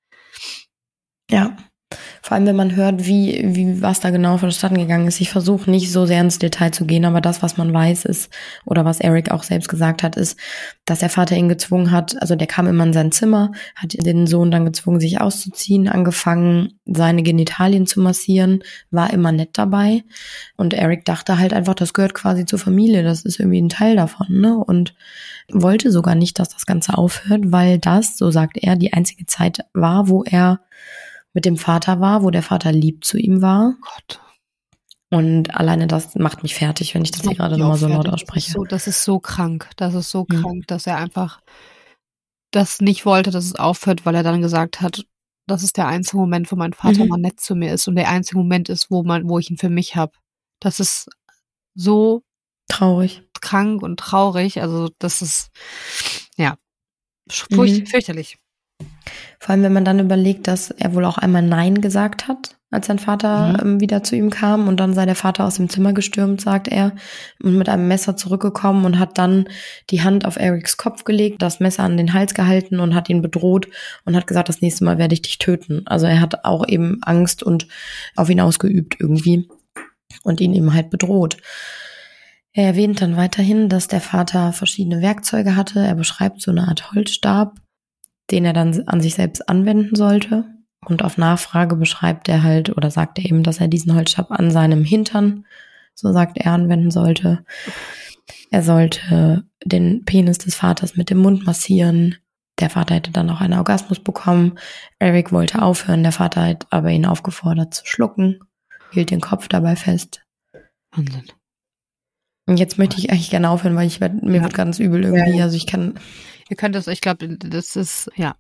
Ja, vor allem wenn man hört, wie was da genau vonstatten gegangen ist. Ich versuche nicht so sehr ins Detail zu gehen, aber das, was man weiß, ist, oder was Eric auch selbst gesagt hat, ist, dass der Vater ihn gezwungen hat, also der kam immer in sein Zimmer, hat den Sohn dann gezwungen, sich auszuziehen, angefangen, seine Genitalien zu massieren, war immer nett dabei. Und Eric dachte halt einfach, das gehört quasi zur Familie, das ist irgendwie ein Teil davon, ne? Und wollte sogar nicht, dass das Ganze aufhört, weil das, so sagt er, die einzige Zeit war, wo er mit dem Vater war, wo der Vater lieb zu ihm war. Gott. Und alleine das macht mich fertig, wenn ich das hier gerade nochmal so laut ausspreche. Das ist so krank. Das ist so krank, dass er einfach das nicht wollte, dass es aufhört, weil er dann gesagt hat, das ist der einzige Moment, wo mein Vater mal nett zu mir ist und der einzige Moment ist, wo ich ihn für mich habe. Das ist so Traurig. krank und traurig. Also das ist, ja, fürchterlich. Vor allem, wenn man dann überlegt, dass er wohl auch einmal Nein gesagt hat, als sein Vater wieder zu ihm kam und dann sei der Vater aus dem Zimmer gestürmt, sagt er, und mit einem Messer zurückgekommen und hat dann die Hand auf Erics Kopf gelegt, das Messer an den Hals gehalten und hat ihn bedroht und hat gesagt, das nächste Mal werde ich dich töten. Also er hat auch eben Angst und auf ihn ausgeübt irgendwie und ihn eben halt bedroht. Er erwähnt dann weiterhin, dass der Vater verschiedene Werkzeuge hatte. Er beschreibt so eine Art Holzstab, den er dann an sich selbst anwenden sollte. Und auf Nachfrage beschreibt er halt oder sagt er eben, dass er diesen Holzstab an seinem Hintern, so sagt er, anwenden sollte. Er sollte den Penis des Vaters mit dem Mund massieren. Der Vater hätte dann auch einen Orgasmus bekommen. Eric wollte aufhören, der Vater hat aber ihn aufgefordert zu schlucken, hielt den Kopf dabei fest. Wahnsinn. Und jetzt möchte ich eigentlich gerne aufhören, weil mir wird ganz übel irgendwie. Also ich kann... Ihr könnt das, ich glaube, das ist, ja.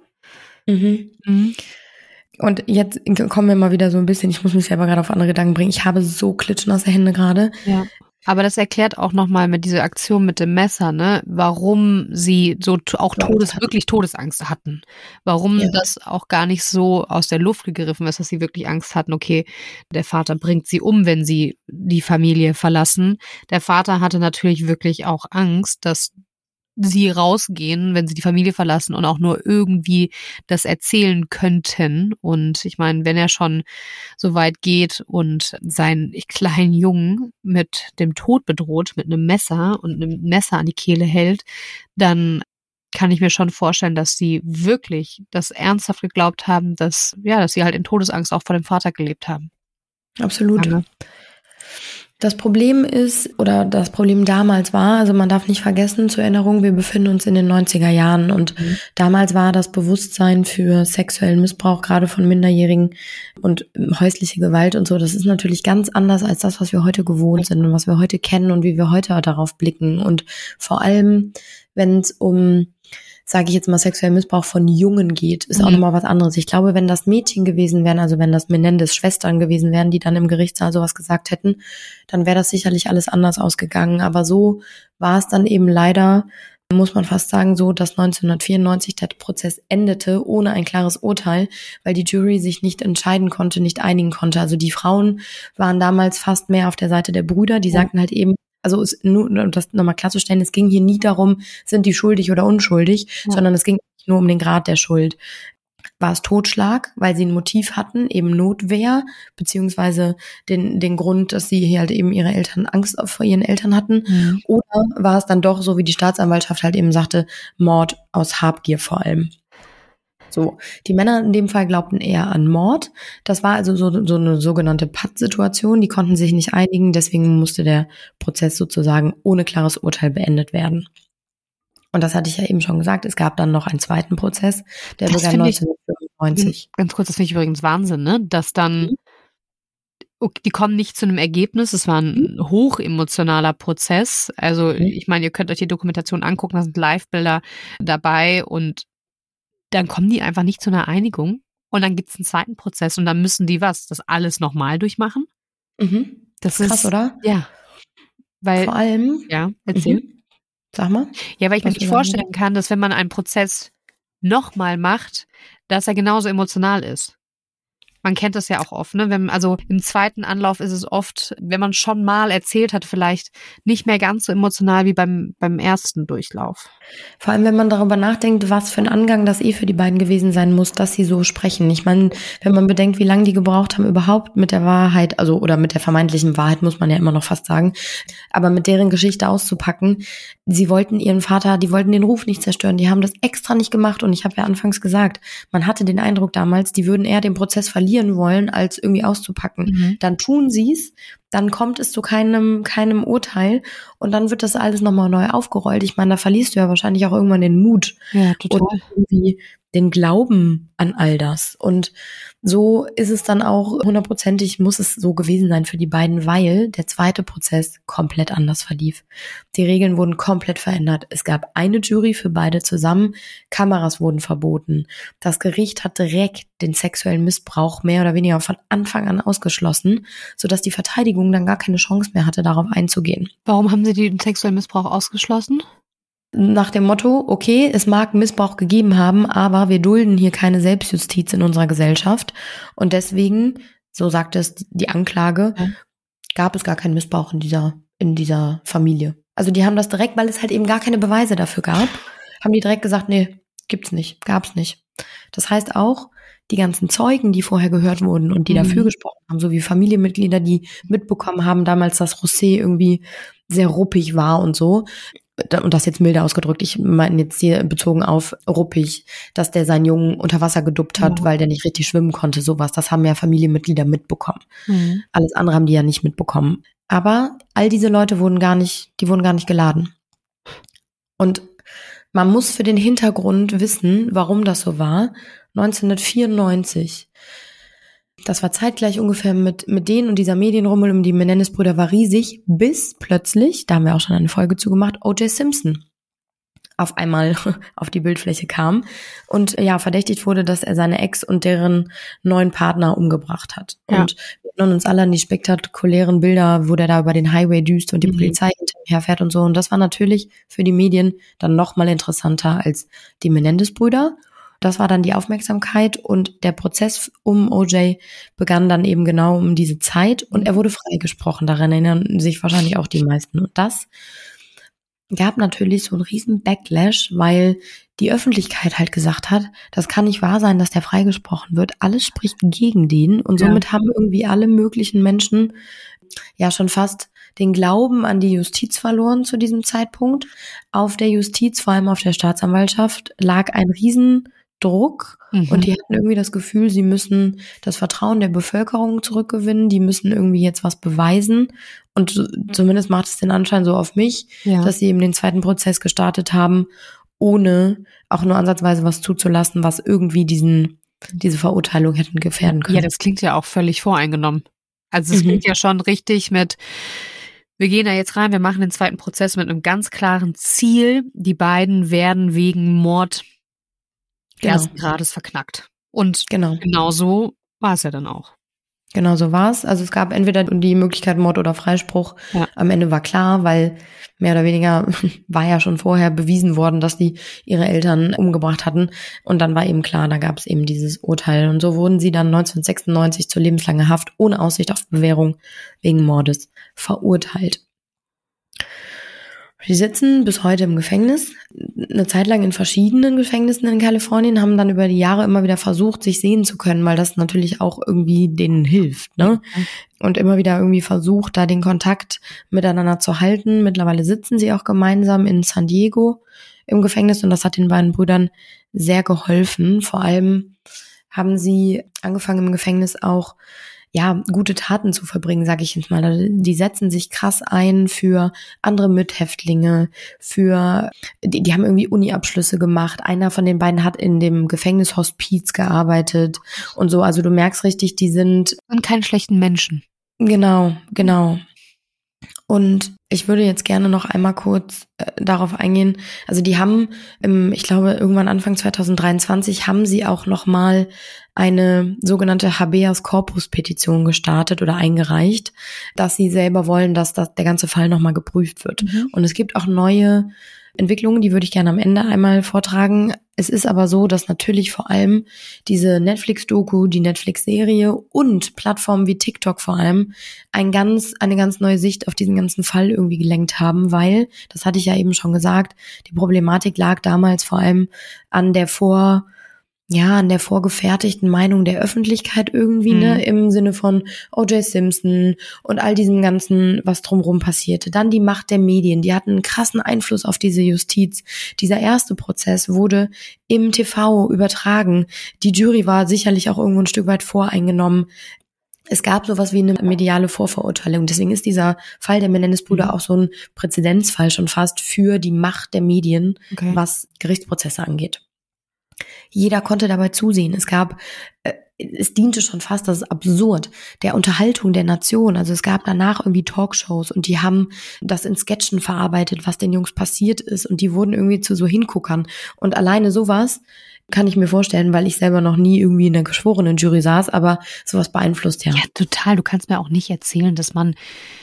Und jetzt kommen wir mal wieder so ein bisschen, ich muss mich selber gerade auf andere Gedanken bringen. Ich habe so klitschnasse Hände gerade. Ja. Aber das erklärt auch nochmal mit dieser Aktion mit dem Messer, ne, warum sie so auch wirklich Todesangst hatten. Warum das auch gar nicht so aus der Luft gegriffen ist, dass sie wirklich Angst hatten, okay, der Vater bringt sie um, wenn sie die Familie verlassen. Der Vater hatte natürlich wirklich auch Angst, dass sie rausgehen, wenn sie die Familie verlassen und auch nur irgendwie das erzählen könnten. Und ich meine, wenn er schon so weit geht und seinen kleinen Jungen mit dem Tod bedroht, mit einem Messer und einem Messer an die Kehle hält, dann kann ich mir schon vorstellen, dass sie wirklich das ernsthaft geglaubt haben, dass sie halt in Todesangst auch vor dem Vater gelebt haben. Absolut. Ja. Das Problem ist, oder das Problem damals war, also man darf nicht vergessen, zur Erinnerung, wir befinden uns in den 90er Jahren und damals war das Bewusstsein für sexuellen Missbrauch, gerade von Minderjährigen und häusliche Gewalt und so, das ist natürlich ganz anders als das, was wir heute gewohnt sind und was wir heute kennen und wie wir heute darauf blicken. Und vor allem, wenn es um, sage ich jetzt mal, sexuellen Missbrauch von Jungen geht, ist auch nochmal was anderes. Ich glaube, wenn das Mädchen gewesen wären, also wenn das Menendez Schwestern gewesen wären, die dann im Gerichtssaal sowas gesagt hätten, dann wäre das sicherlich alles anders ausgegangen. Aber so war es dann eben leider, muss man fast sagen, so, dass 1994 der Prozess endete ohne ein klares Urteil, weil die Jury sich nicht entscheiden konnte, nicht einigen konnte. Also die Frauen waren damals fast mehr auf der Seite der Brüder, die sagten halt eben, also nur, um das nochmal klarzustellen, es ging hier nie darum, sind die schuldig oder unschuldig, sondern es ging nur um den Grad der Schuld. War es Totschlag, weil sie ein Motiv hatten, eben Notwehr, beziehungsweise den Grund, dass sie hier halt eben ihre Eltern Angst vor ihren Eltern hatten? Oder war es dann doch, so wie die Staatsanwaltschaft halt eben sagte, Mord aus Habgier vor allem? So, die Männer in dem Fall glaubten eher an Mord. Das war also so eine sogenannte Patt-Situation. Die konnten sich nicht einigen, deswegen musste der Prozess sozusagen ohne klares Urteil beendet werden. Und das hatte ich ja eben schon gesagt. Es gab dann noch einen zweiten Prozess, der begann 1995. Ganz kurz, das finde ich übrigens Wahnsinn, ne? Dass dann, okay, die kommen nicht zu einem Ergebnis. Es war ein hochemotionaler Prozess. Also ich meine, ihr könnt euch die Dokumentation angucken, da sind Live-Bilder dabei und dann kommen die einfach nicht zu einer Einigung und dann gibt es einen zweiten Prozess und dann müssen die das alles nochmal durchmachen. Das ist krass, oder? Ja. Weil, vor allem, ja, erzähl. Sag mal. Ja, weil ich mir nicht vorstellen kann, dass wenn man einen Prozess nochmal macht, dass er genauso emotional ist. Man kennt das ja auch oft, ne? Also im zweiten Anlauf ist es oft, wenn man schon mal erzählt hat, vielleicht nicht mehr ganz so emotional wie beim ersten Durchlauf. Vor allem, wenn man darüber nachdenkt, was für ein Angang das für die beiden gewesen sein muss, dass sie so sprechen. Ich meine, wenn man bedenkt, wie lange die gebraucht haben, überhaupt mit der Wahrheit, also oder mit der vermeintlichen Wahrheit, muss man ja immer noch fast sagen, aber mit deren Geschichte auszupacken. Sie wollten ihren Vater, die wollten den Ruf nicht zerstören, die haben das extra nicht gemacht und ich habe ja anfangs gesagt, man hatte den Eindruck damals, die würden eher den Prozess verlieren wollen, als irgendwie auszupacken. Dann tun sie es, dann kommt es zu keinem Urteil und dann wird das alles nochmal neu aufgerollt. Ich meine, da verlierst du ja wahrscheinlich auch irgendwann den Mut. Ja, total. Und irgendwie den Glauben an all das. Und so ist es dann auch 100%ig, muss es so gewesen sein für die beiden, weil der zweite Prozess komplett anders verlief. Die Regeln wurden komplett verändert. Es gab eine Jury für beide zusammen, Kameras wurden verboten. Das Gericht hat direkt den sexuellen Missbrauch mehr oder weniger von Anfang an ausgeschlossen, sodass die Verteidigung dann gar keine Chance mehr hatte, darauf einzugehen. Warum haben sie den sexuellen Missbrauch ausgeschlossen? Nach dem Motto, okay, es mag Missbrauch gegeben haben, aber wir dulden hier keine Selbstjustiz in unserer Gesellschaft. Und deswegen, so sagt es die Anklage, gab es gar keinen Missbrauch in dieser Familie. Also die haben das direkt, weil es halt eben gar keine Beweise dafür gab, haben die direkt gesagt, nee, gibt's nicht, gab's nicht. Das heißt auch, die ganzen Zeugen, die vorher gehört wurden und die dafür gesprochen haben, sowie Familienmitglieder, die mitbekommen haben damals, dass José irgendwie sehr ruppig war und so, und das jetzt milder ausgedrückt, ich meine jetzt hier bezogen auf ruppig, dass der seinen Jungen unter Wasser geduppt hat, weil der nicht richtig schwimmen konnte, sowas. Das haben ja Familienmitglieder mitbekommen. Alles andere haben die ja nicht mitbekommen. Aber all diese Leute wurden gar nicht geladen. Und man muss für den Hintergrund wissen, warum das so war. 1994, das war zeitgleich ungefähr mit denen und dieser Medienrummel um die Menendez-Brüder war riesig, bis plötzlich, da haben wir auch schon eine Folge zu gemacht, O.J. Simpson auf einmal auf die Bildfläche kam und ja, verdächtigt wurde, dass er seine Ex und deren neuen Partner umgebracht hat. Ja. Und wir erinnern uns alle an die spektakulären Bilder, wo der da über den Highway düst und die Polizei hinterher fährt und so. Und das war natürlich für die Medien dann noch mal interessanter als die Menendez-Brüder. Das war dann die Aufmerksamkeit und der Prozess um O.J. begann dann eben genau um diese Zeit und er wurde freigesprochen. Daran erinnern sich wahrscheinlich auch die meisten. Und das gab natürlich so einen riesen Backlash, weil die Öffentlichkeit halt gesagt hat, das kann nicht wahr sein, dass der freigesprochen wird. Alles spricht gegen den und somit haben irgendwie alle möglichen Menschen ja schon fast den Glauben an die Justiz verloren zu diesem Zeitpunkt. Auf der Justiz, vor allem auf der Staatsanwaltschaft, lag ein Riesendruck und die hatten irgendwie das Gefühl, sie müssen das Vertrauen der Bevölkerung zurückgewinnen, die müssen irgendwie jetzt was beweisen und zumindest macht es den Anschein so auf mich, dass sie eben den zweiten Prozess gestartet haben, ohne auch nur ansatzweise was zuzulassen, was irgendwie diese Verurteilung hätten gefährden können. Ja, das klingt ja auch völlig voreingenommen. Also es klingt ja schon richtig mit, wir gehen da jetzt rein, wir machen den zweiten Prozess mit einem ganz klaren Ziel. Die beiden werden wegen Mord ersten Grades verknackt. Und genau so war es ja dann auch. Genau so war es. Also es gab entweder die Möglichkeit Mord oder Freispruch. Ja. Am Ende war klar, weil mehr oder weniger war ja schon vorher bewiesen worden, dass die ihre Eltern umgebracht hatten. Und dann war eben klar, da gab es eben dieses Urteil. Und so wurden sie dann 1996 zu lebenslanger Haft ohne Aussicht auf Bewährung wegen Mordes verurteilt. Die sitzen bis heute im Gefängnis, eine Zeit lang in verschiedenen Gefängnissen in Kalifornien, haben dann über die Jahre immer wieder versucht, sich sehen zu können, weil das natürlich auch irgendwie denen hilft, ne? Und immer wieder irgendwie versucht, da den Kontakt miteinander zu halten. Mittlerweile sitzen sie auch gemeinsam in San Diego im Gefängnis und das hat den beiden Brüdern sehr geholfen. Vor allem haben sie angefangen im Gefängnis auch gute Taten zu verbringen, sage ich jetzt mal. Die setzen sich krass ein für andere Mithäftlinge, die haben irgendwie Uni-Abschlüsse gemacht. Einer von den beiden hat in dem Gefängnishospiz gearbeitet und so. Also du merkst richtig, die sind keine schlechten Menschen. Genau. Und ich würde jetzt gerne noch einmal kurz darauf eingehen. Also die haben, ich glaube irgendwann Anfang 2023, haben sie auch nochmal eine sogenannte Habeas Corpus Petition gestartet oder eingereicht, dass sie selber wollen, dass der ganze Fall nochmal geprüft wird. Und es gibt auch neue Entwicklungen, die würde ich gerne am Ende einmal vortragen. Es ist aber so, dass natürlich vor allem diese Netflix-Doku, die Netflix-Serie und Plattformen wie TikTok vor allem eine ganz neue Sicht auf diesen ganzen Fall irgendwie gelenkt haben, weil, das hatte ich ja eben schon gesagt, die Problematik lag damals vor allem an der vorgefertigten Meinung der Öffentlichkeit irgendwie, ne, im Sinne von O.J. Simpson und all diesem Ganzen, was drumherum passierte. Dann die Macht der Medien, die hatten einen krassen Einfluss auf diese Justiz. Dieser erste Prozess wurde im TV übertragen. Die Jury war sicherlich auch irgendwo ein Stück weit voreingenommen. Es gab sowas wie eine mediale Vorverurteilung. Deswegen ist dieser Fall der Menendez-Brüder auch so ein Präzedenzfall schon fast für die Macht der Medien, was Gerichtsprozesse angeht. Jeder konnte dabei zusehen. Es diente schon fast, das ist absurd, der Unterhaltung der Nation. Also es gab danach irgendwie Talkshows und die haben das in Sketchen verarbeitet, was den Jungs passiert ist, und die wurden irgendwie zu so Hinguckern. Und alleine sowas kann ich mir vorstellen, weil ich selber noch nie irgendwie in der geschworenen Jury saß, aber sowas beeinflusst ja. Ja, total. Du kannst mir auch nicht erzählen, dass man,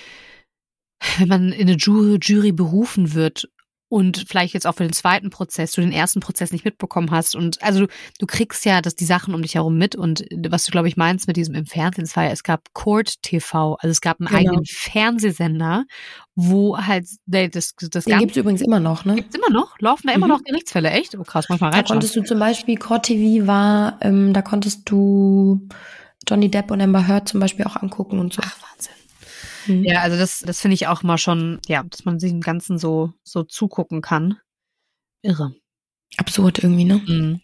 wenn man in eine Jury berufen wird und vielleicht jetzt auch für den zweiten Prozess, du den ersten Prozess nicht mitbekommen hast. Und also du kriegst ja die Sachen um dich herum mit. Und was du, glaube ich, meinst mit diesem im Fernsehen, das war ja, es gab Court TV, also es gab einen eigenen Fernsehsender, wo halt das Den gibt's übrigens immer noch, ne? Gibt's immer noch? Laufen da immer noch Gerichtsfälle? Echt? Oh krass, manchmal Da reinschauen. konntest du zum Beispiel, Court TV war, da konntest du Johnny Depp und Amber Heard zum Beispiel auch angucken und so. Ach, Wahnsinn. Ja, also das finde ich auch mal schon, ja, dass man sich dem Ganzen so zugucken kann. Irre. Absurd irgendwie, ne? Mhm.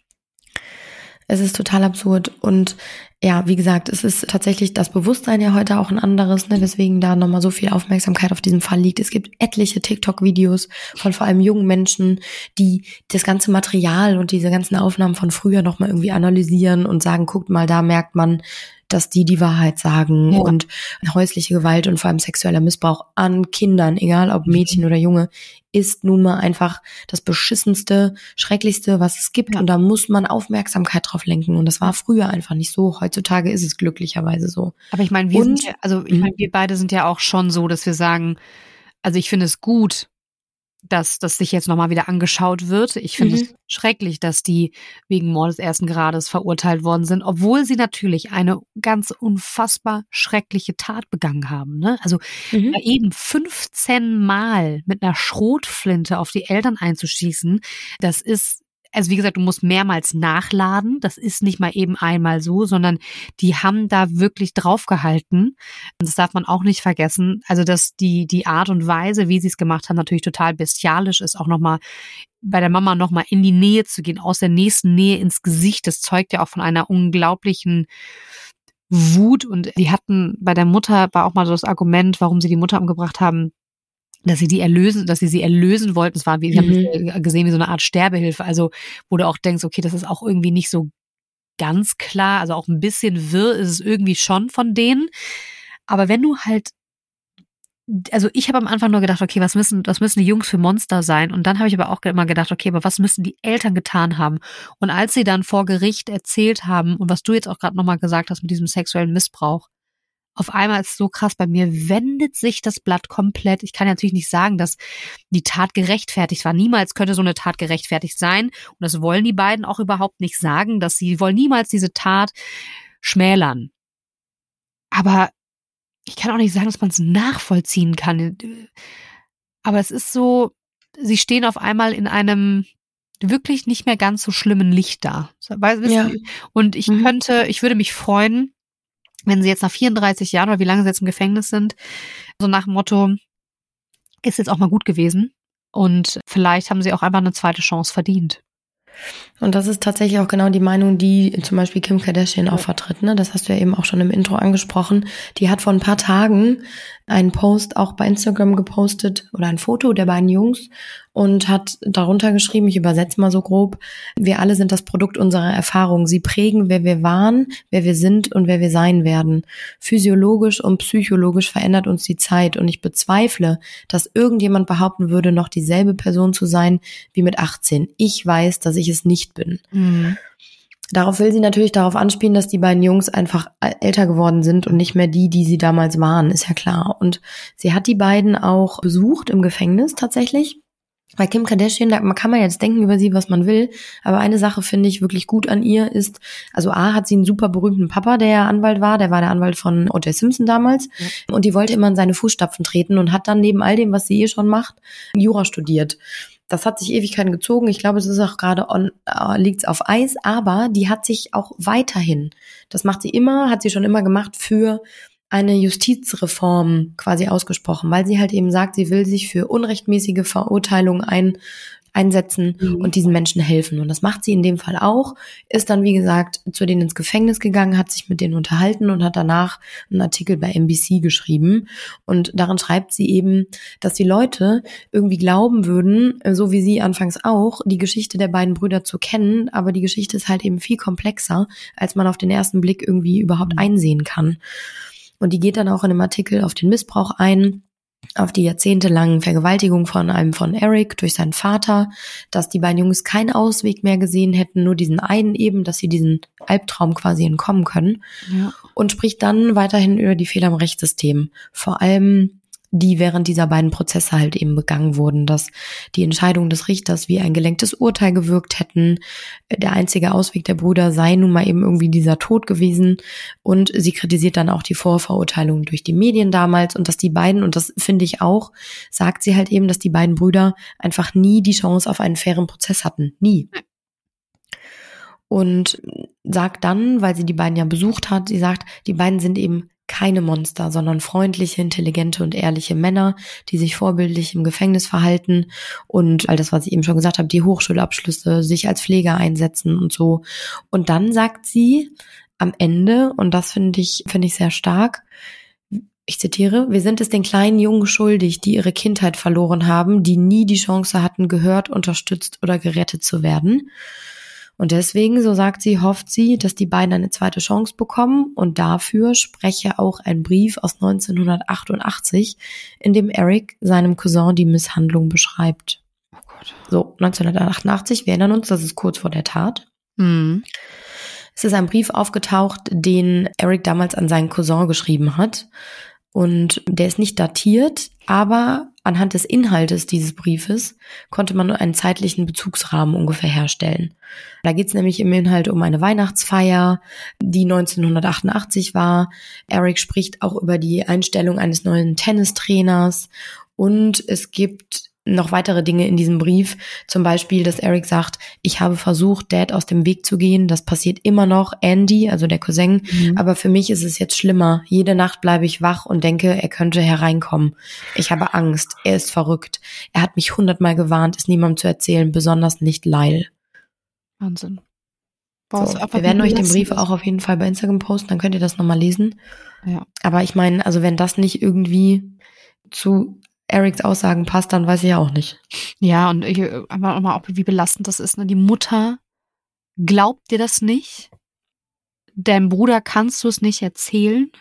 Es ist total absurd. Und ja, wie gesagt, es ist tatsächlich das Bewusstsein ja heute auch ein anderes, ne, weswegen da nochmal so viel Aufmerksamkeit auf diesem Fall liegt. Es gibt etliche TikTok-Videos von vor allem jungen Menschen, die das ganze Material und diese ganzen Aufnahmen von früher nochmal irgendwie analysieren und sagen, guckt mal, da merkt man, dass die Wahrheit sagen, ja. Und häusliche Gewalt und vor allem sexueller Missbrauch an Kindern, egal ob Mädchen oder Junge, ist nun mal einfach das beschissenste, schrecklichste, was es gibt. Ja. Und da muss man Aufmerksamkeit drauf lenken. Und das war früher einfach nicht so. Heutzutage ist es glücklicherweise so. Aber ich meine, wir beide sind ja auch schon so, dass wir sagen, also ich finde es gut, dass das sich jetzt nochmal wieder angeschaut wird. Ich finde es schrecklich, dass die wegen Mordes ersten Grades verurteilt worden sind, obwohl sie natürlich eine ganz unfassbar schreckliche Tat begangen haben. Ne? Also eben 15 Mal mit einer Schrotflinte auf die Eltern einzuschießen, das ist, also wie gesagt, du musst mehrmals nachladen. Das ist nicht mal eben einmal so, sondern die haben da wirklich draufgehalten. Und das darf man auch nicht vergessen. Also dass die Art und Weise, wie sie es gemacht haben, natürlich total bestialisch ist, auch nochmal bei der Mama nochmal in die Nähe zu gehen, aus der nächsten Nähe ins Gesicht. Das zeugt ja auch von einer unglaublichen Wut. Und die hatten bei der Mutter, war auch mal so das Argument, warum sie die Mutter umgebracht haben, dass sie sie erlösen wollten. Es war, wie, ich habe gesehen, wie so eine Art Sterbehilfe. Also, wo du auch denkst, okay, das ist auch irgendwie nicht so ganz klar, also auch ein bisschen wirr ist es irgendwie schon von denen. Aber wenn du halt, also ich habe am Anfang nur gedacht, okay, was müssen die Jungs für Monster sein? Und dann habe ich aber auch immer gedacht, okay, aber was müssen die Eltern getan haben? Und als sie dann vor Gericht erzählt haben, und was du jetzt auch gerade nochmal gesagt hast mit diesem sexuellen Missbrauch, auf einmal ist es so krass, bei mir wendet sich das Blatt komplett. Ich kann ja natürlich nicht sagen, dass die Tat gerechtfertigt war. Niemals könnte so eine Tat gerechtfertigt sein. Und das wollen die beiden auch überhaupt nicht sagen, dass sie wollen niemals diese Tat schmälern. Aber ich kann auch nicht sagen, dass man es nachvollziehen kann. Aber es ist so, sie stehen auf einmal in einem wirklich nicht mehr ganz so schlimmen Licht da. Ja. Und ich würde mich freuen, wenn sie jetzt nach 34 Jahren oder wie lange sie jetzt im Gefängnis sind, so nach dem Motto, ist jetzt auch mal gut gewesen. Und vielleicht haben sie auch einfach eine zweite Chance verdient. Und das ist tatsächlich auch genau die Meinung, die zum Beispiel Kim Kardashian auch vertritt, ne? Das hast du ja eben auch schon im Intro angesprochen. Die hat vor ein paar Tagen einen Post auch bei Instagram gepostet oder ein Foto der beiden Jungs und hat darunter geschrieben, ich übersetze mal so grob, wir alle sind das Produkt unserer Erfahrung. Sie prägen, wer wir waren, wer wir sind und wer wir sein werden. Physiologisch und psychologisch verändert uns die Zeit und ich bezweifle, dass irgendjemand behaupten würde, noch dieselbe Person zu sein wie mit 18. Ich weiß, dass ich es nicht bin. Darauf will sie natürlich darauf anspielen, dass die beiden Jungs einfach älter geworden sind und nicht mehr die sie damals waren, ist ja klar. Und sie hat die beiden auch besucht im Gefängnis tatsächlich. Bei Kim Kardashian, da kann man jetzt denken über sie, was man will, aber eine Sache finde ich wirklich gut an ihr ist, also A, hat sie einen super berühmten Papa, der ja Anwalt war, der war der Anwalt von O.J. Simpson damals, und die wollte immer in seine Fußstapfen treten und hat dann neben all dem, was sie schon macht, Jura studiert. Das hat sich Ewigkeiten gezogen. Ich glaube, es ist auch gerade liegt's auf Eis, aber die hat sich auch weiterhin, das macht sie immer, hat sie schon immer gemacht, für eine Justizreform quasi ausgesprochen, weil sie halt eben sagt, sie will sich für unrechtmäßige Verurteilungen einsetzen und diesen Menschen helfen. Und das macht sie in dem Fall auch, ist dann, wie gesagt, zu denen ins Gefängnis gegangen, hat sich mit denen unterhalten und hat danach einen Artikel bei NBC geschrieben. Und darin schreibt sie eben, dass die Leute irgendwie glauben würden, so wie sie anfangs auch, die Geschichte der beiden Brüder zu kennen, aber die Geschichte ist halt eben viel komplexer, als man auf den ersten Blick irgendwie überhaupt einsehen kann. Und die geht dann auch in dem Artikel auf den Missbrauch ein, auf die jahrzehntelangen Vergewaltigung von Eric durch seinen Vater, dass die beiden Jungs keinen Ausweg mehr gesehen hätten, nur diesen einen eben, dass sie diesen Albtraum quasi entkommen können. Ja. Und spricht dann weiterhin über die Fehler im Rechtssystem. Vor allem die während dieser beiden Prozesse halt eben begangen wurden, dass die Entscheidung des Richters wie ein gelenktes Urteil gewirkt hätten. Der einzige Ausweg der Brüder sei nun mal eben irgendwie dieser Tod gewesen. Und sie kritisiert dann auch die Vorverurteilung durch die Medien damals und dass die beiden, und das finde ich auch, sagt sie halt eben, dass die beiden Brüder einfach nie die Chance auf einen fairen Prozess hatten. Nie. Und sagt dann, weil sie die beiden ja besucht hat, sie sagt, die beiden sind eben keine Monster, sondern freundliche, intelligente und ehrliche Männer, die sich vorbildlich im Gefängnis verhalten und all das, was ich eben schon gesagt habe, die Hochschulabschlüsse, sich als Pfleger einsetzen und so. Und dann sagt sie am Ende, und das finde ich sehr stark, ich zitiere, wir sind es den kleinen Jungen schuldig, die ihre Kindheit verloren haben, die nie die Chance hatten, gehört, unterstützt oder gerettet zu werden. Und deswegen, so sagt sie, hofft sie, dass die beiden eine zweite Chance bekommen und dafür spreche auch ein Brief aus 1988, in dem Eric seinem Cousin die Misshandlung beschreibt. Oh Gott. So, 1988, wir erinnern uns, das ist kurz vor der Tat. Mhm. Es ist ein Brief aufgetaucht, den Eric damals an seinen Cousin geschrieben hat. Und der ist nicht datiert, aber anhand des Inhaltes dieses Briefes konnte man einen zeitlichen Bezugsrahmen ungefähr herstellen. Da geht es nämlich im Inhalt um eine Weihnachtsfeier, die 1988 war. Eric spricht auch über die Einstellung eines neuen Tennistrainers und es gibt noch weitere Dinge in diesem Brief, zum Beispiel, dass Eric sagt, ich habe versucht, Dad aus dem Weg zu gehen, das passiert immer noch, Andy, also der Cousin, aber für mich ist es jetzt schlimmer. Jede Nacht bleibe ich wach und denke, er könnte hereinkommen. Ich habe Angst, er ist verrückt. Er hat mich 100-mal gewarnt, es niemandem zu erzählen, besonders nicht Lyle. Wahnsinn. Boah, so, wir werden euch den Brief auch auf jeden Fall bei Instagram posten, dann könnt ihr das nochmal lesen. Ja. Aber ich meine, also wenn das nicht irgendwie zu Erics Aussagen passt, dann weiß ich auch nicht. Ja, und aber auch, wie belastend das ist. Ne? Die Mutter glaubt dir das nicht. Deinem Bruder kannst du es nicht erzählen.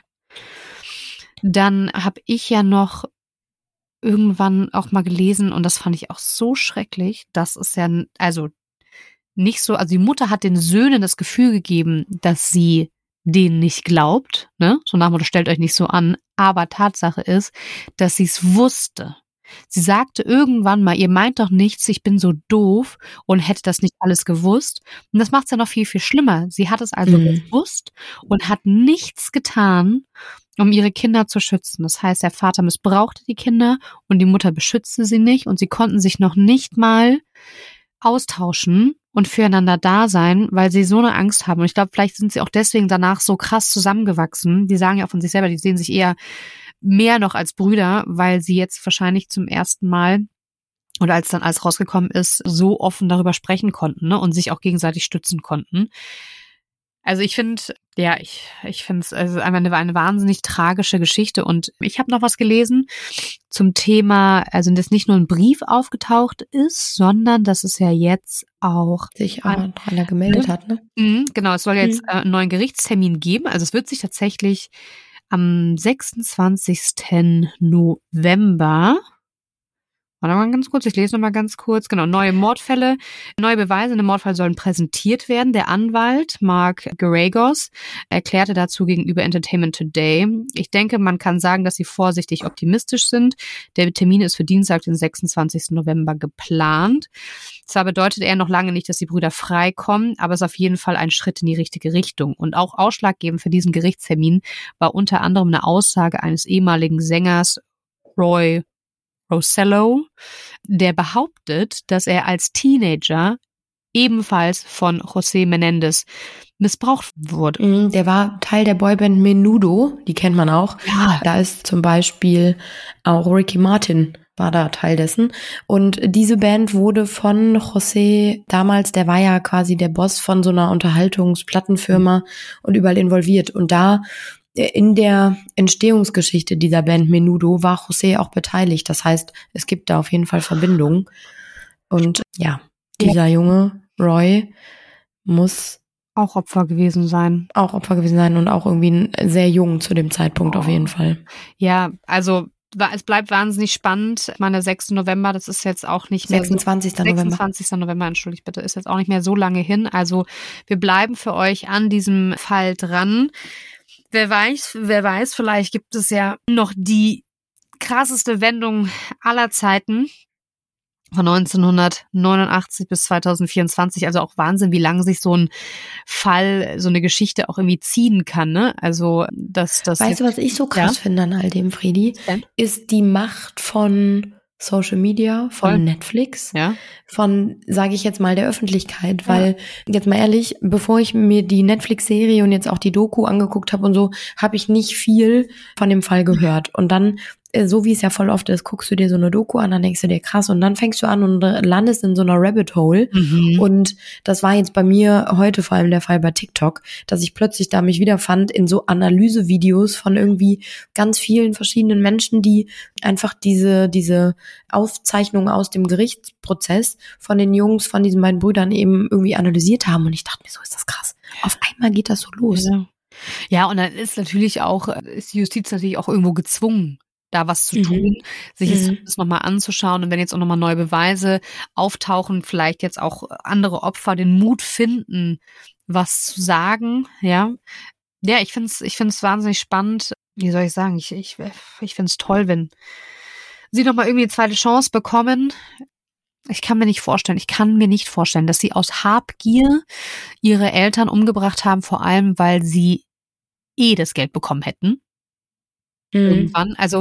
Dann habe ich ja noch irgendwann auch mal gelesen, und das fand ich auch so schrecklich, dass es ja, also nicht so, also die Mutter hat den Söhnen das Gefühl gegeben, dass sie denen nicht glaubt, ne? So nach dem Motto, stellt euch nicht so an. Aber Tatsache ist, dass sie es wusste. Sie sagte irgendwann mal, ihr meint doch nichts, ich bin so doof und hätte das nicht alles gewusst. Und das macht es ja noch viel, viel schlimmer. Sie hat es also gewusst und hat nichts getan, um ihre Kinder zu schützen. Das heißt, der Vater missbrauchte die Kinder und die Mutter beschützte sie nicht und sie konnten sich noch nicht mal austauschen und füreinander da sein, weil sie so eine Angst haben. Und ich glaube, vielleicht sind sie auch deswegen danach so krass zusammengewachsen. Die sagen ja auch von sich selber, die sehen sich eher mehr noch als Brüder, weil sie jetzt wahrscheinlich zum ersten Mal oder als dann alles rausgekommen ist, so offen darüber sprechen konnten, ne, und sich auch gegenseitig stützen konnten. Also ich finde, ja, ich finde es also eine wahnsinnig tragische Geschichte. Und ich habe noch was gelesen zum Thema, also dass nicht nur ein Brief aufgetaucht ist, sondern dass es ja jetzt auch sich einer gemeldet hat, ne? Genau, es soll jetzt einen neuen Gerichtstermin geben. Also es wird sich tatsächlich am 26. November, warte mal ganz kurz, ich lese noch mal ganz kurz. Genau, neue Mordfälle, neue Beweise in dem Mordfall sollen präsentiert werden. Der Anwalt Mark Geragos erklärte dazu gegenüber Entertainment Today: Ich denke, man kann sagen, dass sie vorsichtig optimistisch sind. Der Termin ist für Dienstag, den 26. November geplant. Zwar bedeutet er noch lange nicht, dass die Brüder freikommen, aber es ist auf jeden Fall ein Schritt in die richtige Richtung. Und auch ausschlaggebend für diesen Gerichtstermin war unter anderem eine Aussage eines ehemaligen Sängers, Roy Rosello, der behauptet, dass er als Teenager ebenfalls von José Menendez missbraucht wurde. Der war Teil der Boyband Menudo, die kennt man auch. Ja. Da ist zum Beispiel auch Ricky Martin war da Teil dessen. Und diese Band wurde von José damals, der war ja quasi der Boss von so einer Unterhaltungsplattenfirma und überall involviert. Und da in der Entstehungsgeschichte dieser Band Menudo war José auch beteiligt. Das heißt, es gibt da auf jeden Fall Verbindungen. Und ja, dieser Junge, Roy, muss auch Opfer gewesen sein. Und auch irgendwie sehr jung zu dem Zeitpunkt auf jeden Fall. Ja, also es bleibt wahnsinnig spannend. Ich meine, der 6. November, das ist jetzt auch nicht mehr 26. November. 26. November, entschuldigt bitte, ist jetzt auch nicht mehr so lange hin. Also wir bleiben für euch an diesem Fall dran. Wer weiß, vielleicht gibt es ja noch die krasseste Wendung aller Zeiten. Von 1989 bis 2024, also auch Wahnsinn, wie lange sich so ein Fall, so eine Geschichte auch irgendwie ziehen kann, ne? Also, das. Weißt du, was ich so krass finde an all dem, Fredi? Ist die Macht von Social Media, von Netflix, von, sage ich jetzt mal, der Öffentlichkeit, weil, jetzt mal ehrlich, bevor ich mir die Netflix-Serie und jetzt auch die Doku angeguckt habe und so, habe ich nicht viel von dem Fall gehört. Und dann, so wie es ja voll oft ist, guckst du dir so eine Doku an, dann denkst du dir krass und dann fängst du an und landest in so einer Rabbit Hole. Und das war jetzt bei mir heute vor allem der Fall bei TikTok, dass ich plötzlich da mich wiederfand in so Analysevideos von irgendwie ganz vielen verschiedenen Menschen, die einfach diese Aufzeichnungen aus dem Gerichtsprozess von den Jungs, von diesen beiden Brüdern eben irgendwie analysiert haben. Und ich dachte mir, so ist das krass. Auf einmal geht das so los. Ja, und dann ist die Justiz natürlich auch irgendwo gezwungen, da was zu tun, sich das nochmal anzuschauen und wenn jetzt auch nochmal neue Beweise auftauchen, vielleicht jetzt auch andere Opfer den Mut finden, was zu sagen, ja. Ja, ich find's wahnsinnig spannend. Wie soll ich sagen? Ich find's toll, wenn sie nochmal irgendwie eine zweite Chance bekommen. Ich kann mir nicht vorstellen, dass sie aus Habgier ihre Eltern umgebracht haben, vor allem, weil sie das Geld bekommen hätten. Irgendwann. Also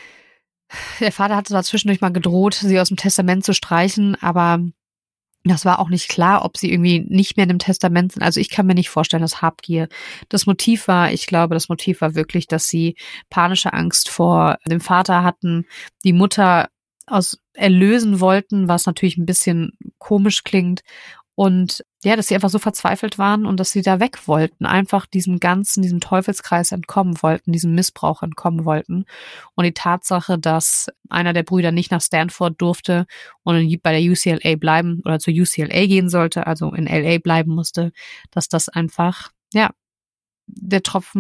der Vater hatte zwar zwischendurch mal gedroht, sie aus dem Testament zu streichen, aber das war auch nicht klar, ob sie irgendwie nicht mehr in dem Testament sind. Also ich kann mir nicht vorstellen, dass Habgier das Motiv war. Ich glaube, das Motiv war wirklich, dass sie panische Angst vor dem Vater hatten, die Mutter erlösen wollten, was natürlich ein bisschen komisch klingt. Und ja, dass sie einfach so verzweifelt waren und dass sie da weg wollten, einfach diesem Teufelskreis entkommen wollten, diesem Missbrauch entkommen wollten. Und die Tatsache, dass einer der Brüder nicht nach Stanford durfte und bei der UCLA bleiben oder zur UCLA gehen sollte, also in LA bleiben musste, dass das einfach, ja, der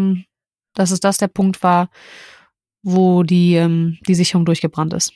Punkt war, wo die Sicherung durchgebrannt ist.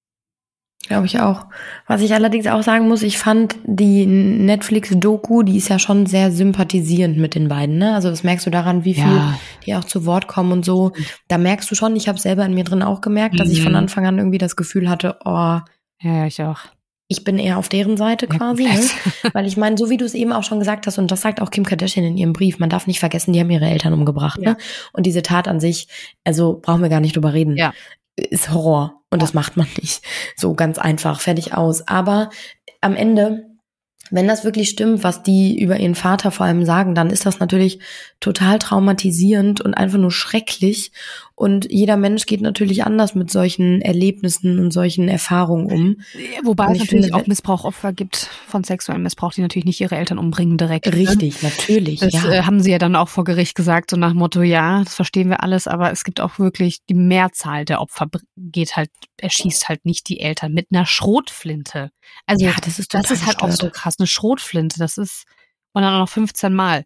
Glaube ich auch. Was ich allerdings auch sagen muss, ich fand die Netflix-Doku, die ist ja schon sehr sympathisierend mit den beiden, ne? Also das merkst du daran, wie viel die auch zu Wort kommen und so. Da merkst du schon, ich habe selber in mir drin auch gemerkt, dass ich von Anfang an irgendwie das Gefühl hatte, ja, ich auch. Ich bin eher auf deren Seite quasi, ne? Weil ich meine, so wie du es eben auch schon gesagt hast, und das sagt auch Kim Kardashian in ihrem Brief, man darf nicht vergessen, die haben ihre Eltern umgebracht, ne? Und diese Tat an sich, also brauchen wir gar nicht drüber reden. Ja. Ist Horror. Und das macht man nicht so ganz einfach, fertig aus. Aber am Ende, wenn das wirklich stimmt, was die über ihren Vater vor allem sagen, dann ist das natürlich total traumatisierend und einfach nur schrecklich. Und jeder Mensch geht natürlich anders mit solchen Erlebnissen und solchen Erfahrungen um. Wobei es natürlich auch Missbrauchopfer gibt von sexuellem Missbrauch, die natürlich nicht ihre Eltern umbringen direkt. Richtig, natürlich. Das haben sie ja dann auch vor Gericht gesagt, so nach dem Motto, ja, das verstehen wir alles, aber es gibt auch wirklich die Mehrzahl der Opfer erschießt halt nicht die Eltern mit einer Schrotflinte. Also ja, das ist halt auch so krass, eine Schrotflinte, und dann auch noch 15 Mal.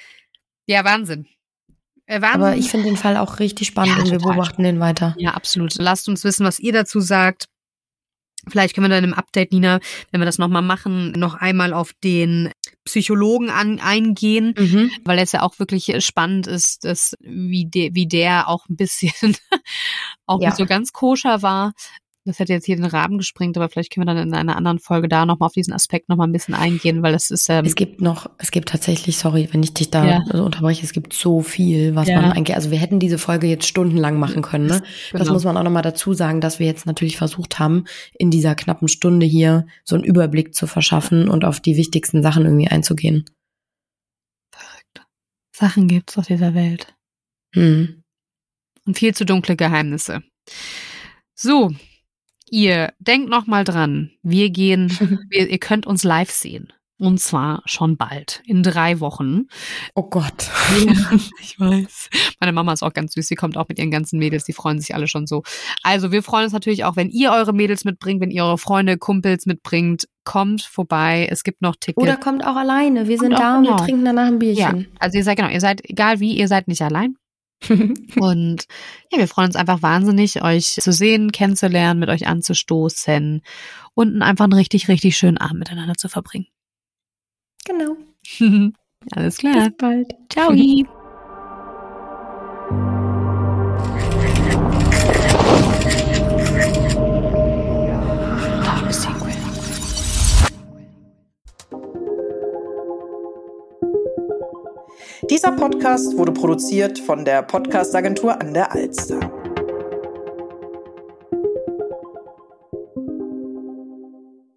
Ja, Wahnsinn. Aber ich finde den Fall auch richtig spannend und wir beobachten den weiter. Ja, absolut. Lasst uns wissen, was ihr dazu sagt. Vielleicht können wir dann im Update, Nina, wenn wir das nochmal machen, noch einmal auf den Psychologen eingehen, weil es ja auch wirklich spannend ist, wie der auch ein bisschen auch nicht so ganz koscher war. Das hätte jetzt hier den Rahmen gesprengt, aber vielleicht können wir dann in einer anderen Folge da nochmal auf diesen Aspekt nochmal ein bisschen eingehen, weil das ist es gibt tatsächlich, sorry, wenn ich dich da unterbreche, es gibt so viel, was man eigentlich, also wir hätten diese Folge jetzt stundenlang machen können, ne? Das muss man auch nochmal dazu sagen, dass wir jetzt natürlich versucht haben, in dieser knappen Stunde hier so einen Überblick zu verschaffen und auf die wichtigsten Sachen irgendwie einzugehen. Verrückt. Sachen gibt's auf dieser Welt. Und viel zu dunkle Geheimnisse. So, ihr denkt noch mal dran, ihr könnt uns live sehen. Und zwar schon bald, in 3 Wochen. Oh Gott. Ja, ich weiß. Meine Mama ist auch ganz süß, sie kommt auch mit ihren ganzen Mädels, die freuen sich alle schon so. Also wir freuen uns natürlich auch, wenn ihr eure Mädels mitbringt, wenn ihr eure Freunde, Kumpels mitbringt, kommt vorbei, es gibt noch Tickets. Oder kommt auch alleine, wir sind da und wir trinken danach ein Bierchen. Ja, also ihr seid, egal wie, ihr seid nicht allein. Und ja, wir freuen uns einfach wahnsinnig, euch zu sehen, kennenzulernen, mit euch anzustoßen und einfach einen richtig, richtig schönen Abend miteinander zu verbringen. Genau. Alles klar. Bis bald. Ciao. Dieser Podcast wurde produziert von der Podcast-Agentur an der Alster.